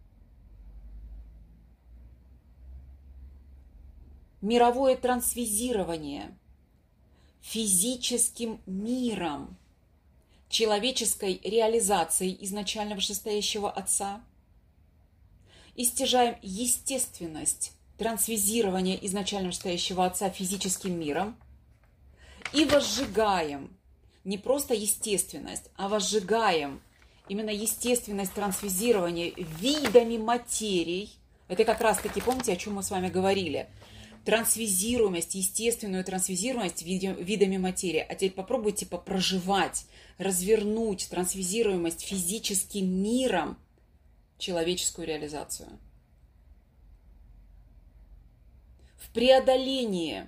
мировое трансвизирование физическим миром, человеческой реализацией изначально вышестоящего Отца, и стяжаем естественность трансвизирования изначально вышестоящего Отца физическим миром, и возжигаем не просто естественность, а возжигаем именно естественность трансвизирования видами материй. Это как раз-таки, помните, о чем мы с вами говорили? Трансвизируемость, естественную трансвизируемость видами материи. А теперь попробуйте попроживать, развернуть трансвизируемость физическим миром, человеческую реализацию. В преодолении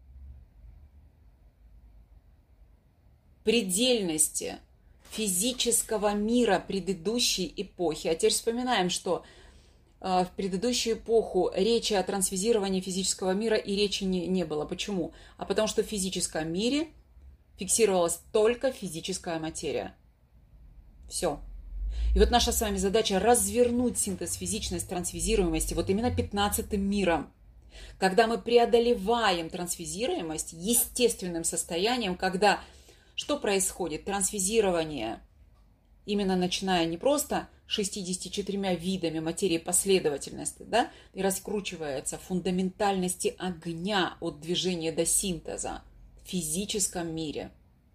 предельности физического мира предыдущей эпохи. А теперь вспоминаем, что в предыдущую эпоху речи о трансвизировании физического мира и речи не, не было. Почему? А потому что в физическом мире фиксировалась только физическая материя. Все. И вот наша с вами задача развернуть синтез физичность трансвизируемости вот именно пятнадцатым миром. Когда мы преодолеваем трансвизируемость естественным состоянием, когда что происходит? Трансвизирование, именно начиная не просто шестьюдесятью четырьмя видами материи последовательности, да, и раскручивается в фундаментальности огня от движения до синтеза в физическом мире.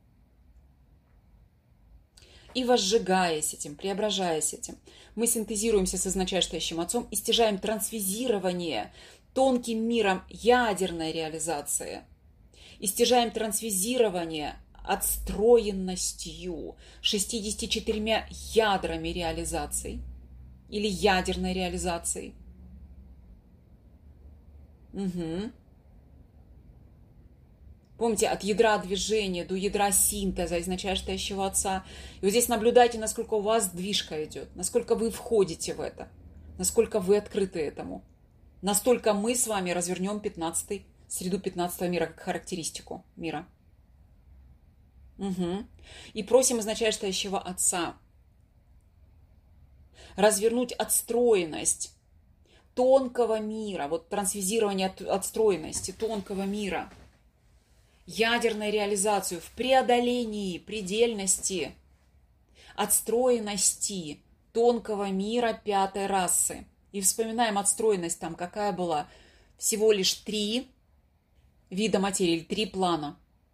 И возжигаясь этим, преображаясь этим, мы синтезируемся с изначальствующим Отцом и стяжаем трансвизирование тонким миром ядерной реализации. И стяжаем трансвизирование отстроенностью шестьюдесятью четырьмя ядрами реализаций или ядерной реализации. Угу. Помните, от ядра движения до ядра синтеза, изначально стоящего Отца. И вот здесь наблюдайте, насколько у вас движка идет, насколько вы входите в это, насколько вы открыты этому. Настолько мы с вами развернем пятнадцатый, среду пятнадцатого мира, как характеристику мира. Угу. И просим изначально стоящего Отца развернуть отстроенность тонкого мира, вот трансвизирование от, отстроенности тонкого мира, ядерную реализацию в преодолении предельности, отстроенности тонкого мира пятой расы. И вспоминаем отстроенность там, какая была, всего лишь три вида материи, три плана.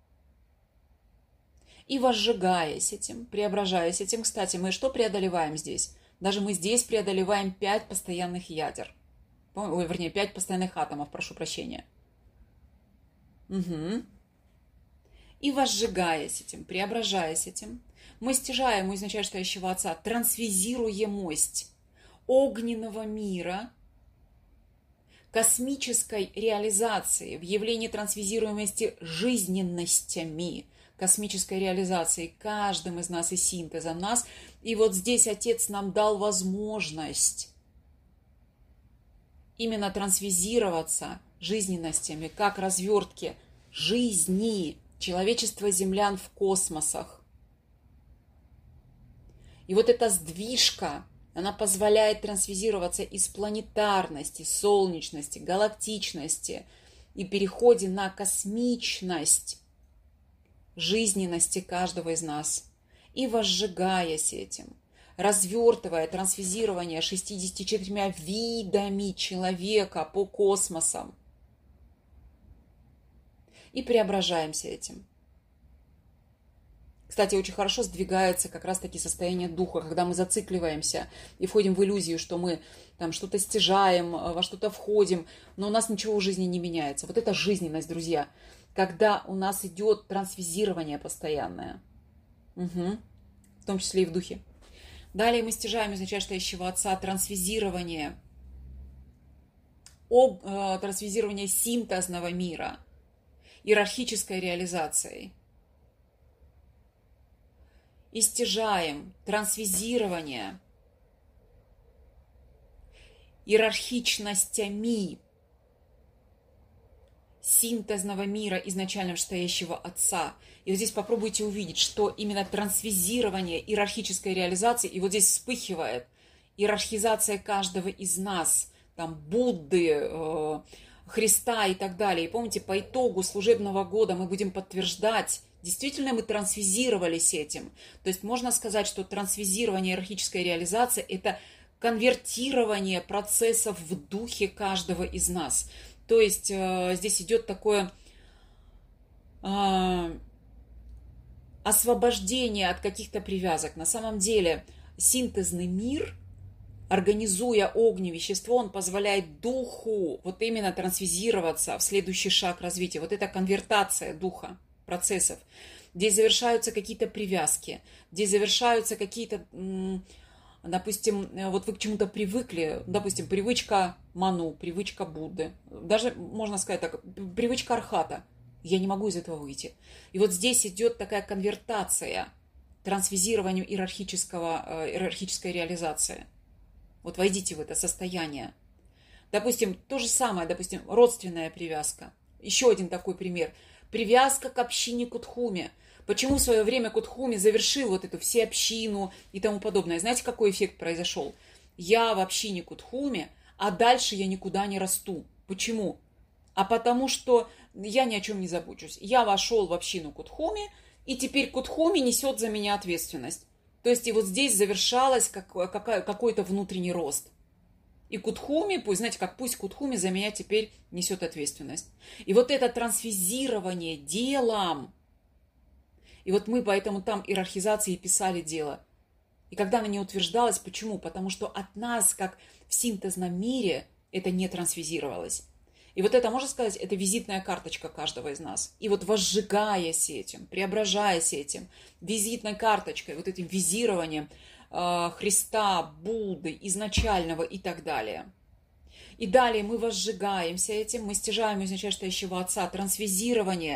И возжигаясь этим, преображаясь этим, кстати, мы что преодолеваем здесь? Даже мы здесь преодолеваем пять постоянных ядер. Ой, вернее, пять постоянных атомов, прошу прощения. Угу. И возжигаясь этим, преображаясь этим, мы стяжаем у изначально стоящего Отца трансвизируемость огненного мира, космической реализации, в явлении трансвизируемости жизненностями, космической реализации каждым из нас и синтезом нас. И вот здесь Отец нам дал возможность именно трансвизироваться жизненностями, как развертки жизни человечества землян в космосах. И вот эта сдвижка, она позволяет трансвизироваться из планетарности, солнечности, галактичности и переходе на космичность жизненности каждого из нас. И возжигаясь этим, развертывая трансвизирование шестьюдесятью четырьмя видами человека по космосам. И преображаемся этим. Кстати, очень хорошо сдвигается как раз-таки состояние духа, когда мы зацикливаемся и входим в иллюзию, что мы там что-то стяжаем, во что-то входим, но у нас ничего в жизни не меняется. Вот это жизненность, друзья, когда у нас идет трансвизирование постоянное, угу. В том числе и в духе. Далее мы стяжаем изначально стоящего Отца трансвизирование, об, э, трансвизирование синтезного мира, иерархической реализацией. И стяжаем трансвизирование иерархичностями синтезного мира изначально стоящего Отца. И вот здесь попробуйте увидеть, что именно трансвизирование иерархической реализации, и вот здесь вспыхивает иерархизация каждого из нас, там Будды, э, Христа и так далее. И помните, по итогу служебного года мы будем подтверждать, действительно мы трансвизировались этим. То есть можно сказать, что трансвизирование иерархической реализации – это конвертирование процессов в духе каждого из нас. То есть э, здесь идет такое э, освобождение от каких-то привязок. На самом деле синтезный мир, организуя огневещество, он позволяет духу вот именно трансвизироваться в следующий шаг развития. Вот это конвертация духа, процессов. Здесь завершаются какие-то привязки, здесь завершаются какие-то... Допустим, вот вы к чему-то привыкли, допустим, привычка Ману, привычка Будды, даже, можно сказать так, привычка Архата. Я не могу из этого выйти. И вот здесь идет такая конвертация, трансвизированию иерархического, иерархической реализации. Вот войдите в это состояние. Допустим, то же самое, допустим, родственная привязка. Еще один такой пример. Привязка к общине Кутхуме. Почему в свое время Кутхуми завершил вот эту всеобщину и тому подобное? Знаете, какой эффект произошел? Я в общине Кутхуми, а дальше я никуда не расту. Почему? А потому что я ни о чем не забочусь. Я вошел в общину Кутхуми, и теперь Кутхуми несет за меня ответственность. То есть и вот здесь завершалось как, как, какой-то внутренний рост. И Кутхуми, пусть, знаете, как пусть Кутхуми за меня теперь несет ответственность. И вот это трансвизирование делом. И вот мы поэтому там иерархизации писали дело. И когда она не утверждалась, почему? Потому что от нас, как в синтезном мире, это не трансвизировалось. И вот это, можно сказать, это визитная карточка каждого из нас. И вот возжигаясь этим, преображаясь этим, визитной карточкой, вот этим визированием э, Христа, Будды, изначального и так далее. И далее мы возжигаемся этим, мы стяжаем изначально стоящего Отца, трансвизирование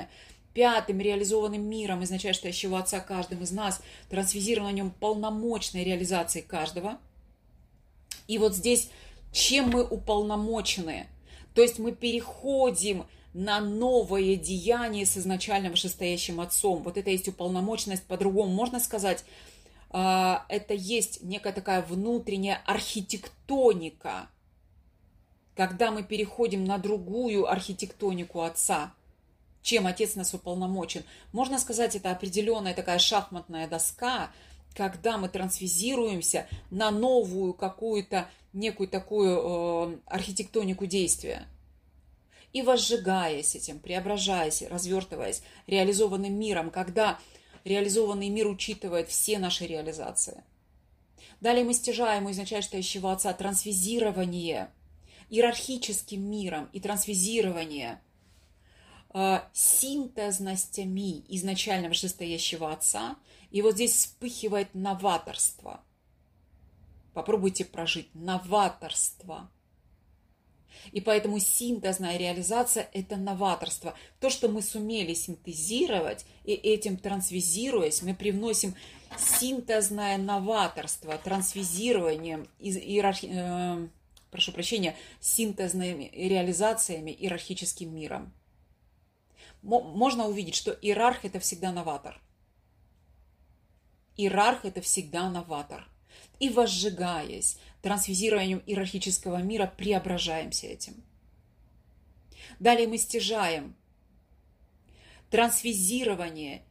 пятым реализованным миром, изначально стоящего Отца каждым из нас, трансфизировано в нем полномочной реализации каждого. И вот здесь, чем мы уполномочены? То есть мы переходим на новое деяние с изначально вышестоящим Отцом. Вот это есть уполномоченность, по-другому можно сказать, это есть некая такая внутренняя архитектоника, когда мы переходим на другую архитектонику Отца, чем Отец нас уполномочен. Можно сказать, это определенная такая шахматная доска, когда мы трансфизируемся на новую какую-то некую такую э, архитектонику действия. И возжигаясь этим, преображаясь, развертываясь реализованным миром, когда реализованный мир учитывает все наши реализации. Далее мы стяжаем у изначально стоящего Отца трансфизирование иерархическим миром и трансфизирование э, синтезностями изначально вышестоящего Отца. И вот здесь вспыхивает новаторство. Попробуйте прожить новаторство. И поэтому синтезная реализация – это новаторство. То, что мы сумели синтезировать, и этим трансфизируясь, мы привносим синтезное новаторство, трансфизированием, иерархи... э, прошу прощения, синтезными реализациями иерархическим миром. Можно увидеть, что иерарх – это всегда новатор. Иерарх – это всегда новатор. И возжигаясь трансфизированием иерархического мира, преображаемся этим. Далее мы стяжаем трансфизирование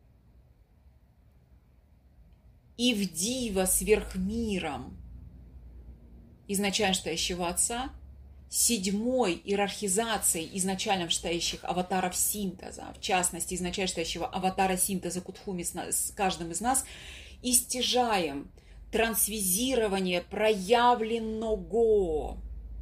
Ивдива сверхмиром изначально стоящего Отца, седьмой иерархизацией изначально стоящих аватаров синтеза, в частности, изначально стоящего аватара синтеза Кутхуми с каждым из нас, и стяжаем трансфизирование проявленного.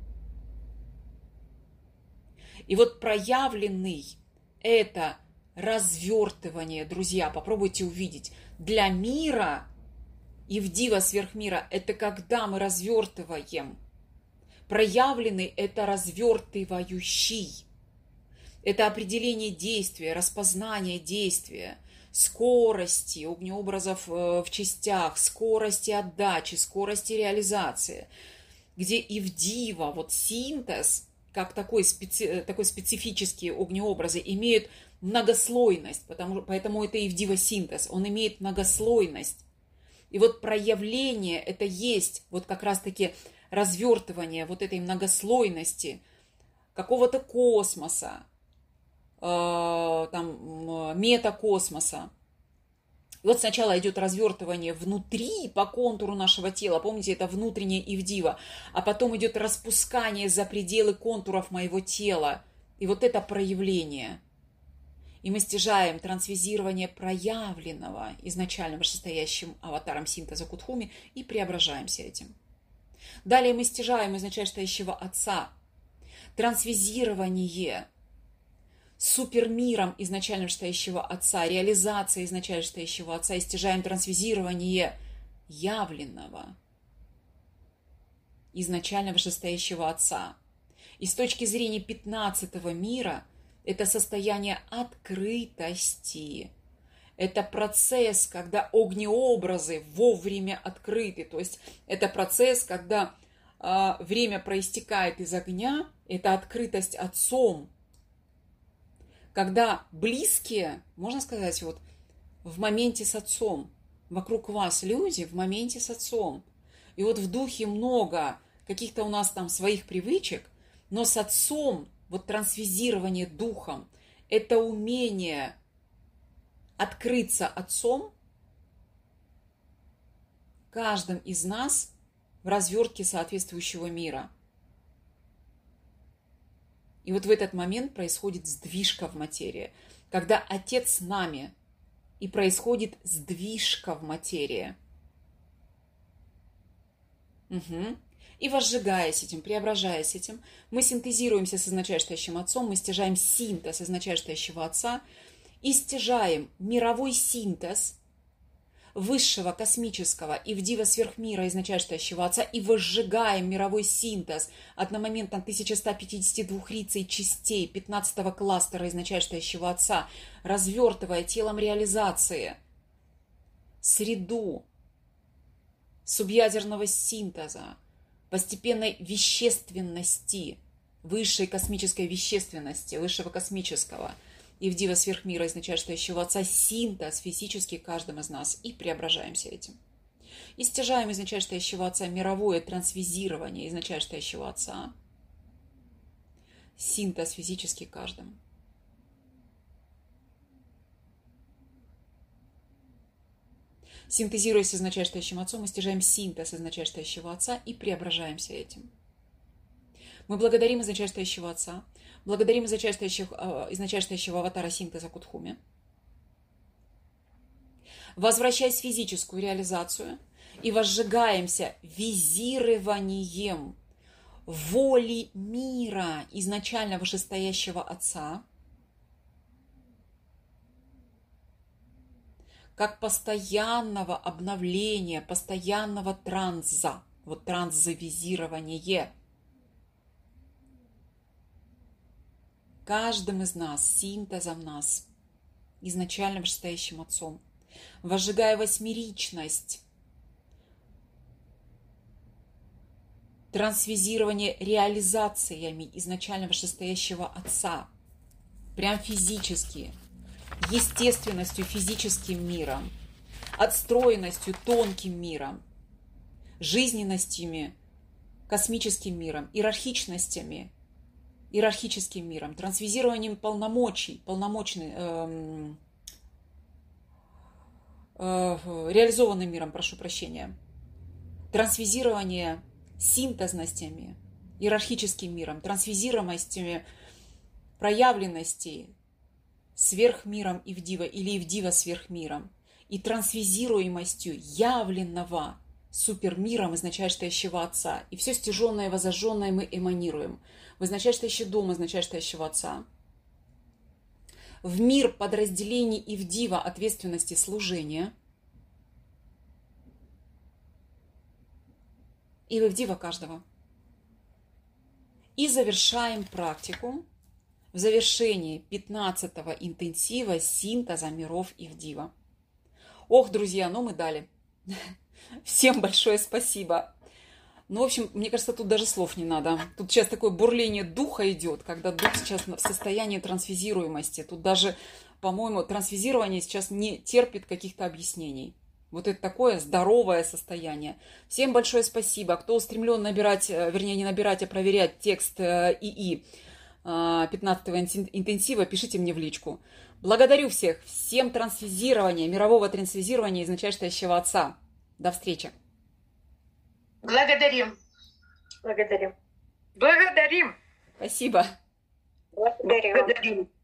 И вот проявленный – это развертывание, друзья, попробуйте увидеть. Для мира Ивдива сверхмира – это когда мы развертываем. Проявленный – это развертывающий. Это определение действия, распознание действия, скорости огнеобразов в частях, скорости отдачи, скорости реализации, где Ивдива, вот синтез, как такой, специ, такой специфические огнеобразы, имеют многослойность, потому, поэтому это Ивдива синтез, он имеет многослойность. И вот проявление это есть вот как раз-таки развертывание вот этой многослойности какого-то космоса, там, метакосмоса. И вот сначала идет развертывание внутри по контуру нашего тела, помните, это внутреннее Ивдива, а потом идет распускание за пределы контуров моего тела. И вот это проявление. И мы стяжаем трансфизирование проявленного изначально вышестоящим аватаром синтеза Кутхуми и преображаемся этим. Далее мы стяжаем изначально стоящего Отца трансфизирование супермиром изначально стоящего Отца, реализация изначально стоящего Отца, и стяжаем трансфизирование явленного изначально вышестоящего Отца. И с точки зрения пятнадцатого мира это состояние открытости. Это процесс, когда огнеобразы вовремя открыты. То есть это процесс, когда э, время проистекает из огня, это открытость Отцом. Когда близкие, можно сказать, вот в моменте с Отцом, вокруг вас люди в моменте с Отцом. И вот в духе много каких-то у нас там своих привычек, но с Отцом, вот трансфизирование духом, это умение открыться Отцом каждым из нас в развертке соответствующего мира. И вот в этот момент происходит сдвижка в материи, когда Отец с нами, и происходит сдвижка в материи. Угу. И возжигаясь этим, преображаясь этим, мы синтезируемся с изначально стоящим Отцом, мы стяжаем синтез изначально стоящего Отца и стяжаем мировой синтез высшего космического Ивдива сверхмира, изначальствующего Отца, и возжигаем мировой синтез одномоментно тысяча сто пятьдесят два рицей частей пятнадцатого кластера изначальствующего Отца, развертывая телом реализации среду субъядерного синтеза, постепенной вещественности, высшей космической вещественности, высшего космического Ивдива сверхмира, изначальствующего Отца, синтез физически каждым из нас, и преображаемся этим. И стяжаем изначальствующего Отца мировое трансвизирование изначальствующего Отца, синтез физически каждым. Синтезируясь с изначальствующим Отцом, мы стяжаем синтез изначальствующего Отца и преображаемся этим. Мы благодарим изначальствующего Отца, благодарим изначальствующего, изначальствующего аватара синтеза Кутхуми, возвращаясь в физическую реализацию и возжигаемся визированием воли мира изначально вышестоящего Отца, как постоянного обновления, постоянного транза, вот трансзавизирование. Каждым из нас, синтезом нас, изначально вышестоящим Отцом, возжигая восьмеричность, трансвизирование реализациями изначально вышестоящего Отца, прям физически, естественностью, физическим миром, отстроенностью, тонким миром, жизненностями, космическим миром, иерархичностями, иерархическим миром, трансвизированием полномочий, полномочный, эм, э, реализованным миром, прошу прощения, трансвизирование синтезностями, иерархическим миром, трансвизируемостями проявленностей сверхмиром Ивдива или Ивдива сверхмиром и трансвизируемостью явленного супермиром изначальствующего Отца. И все стяженное и возожженное мы эманируем в изначальствующий дом изначальствующего Отца, в мир подразделений Ивдива ответственности служения и в Ивдива каждого. И завершаем практику в завершении пятнадцатого интенсива синтеза миров Ивдива. Ох, друзья, ну мы дали. Всем большое спасибо. Ну, в общем, мне кажется, тут даже слов не надо. Тут сейчас такое бурление духа идет, когда дух сейчас в состоянии трансвизируемости. Тут даже, по-моему, трансвизирование сейчас не терпит каких-то объяснений. Вот это такое здоровое состояние. Всем большое спасибо. Кто устремлен набирать, вернее, не набирать, а проверять текст ИИ пятнадцатого интенсива, пишите мне в личку. Благодарю всех. Всем трансвизирования, мирового трансвизирования изначальствующего Отца. До встречи. Благодарим. Благодарим. Благодарим. Спасибо. Благодарим. Благодарим.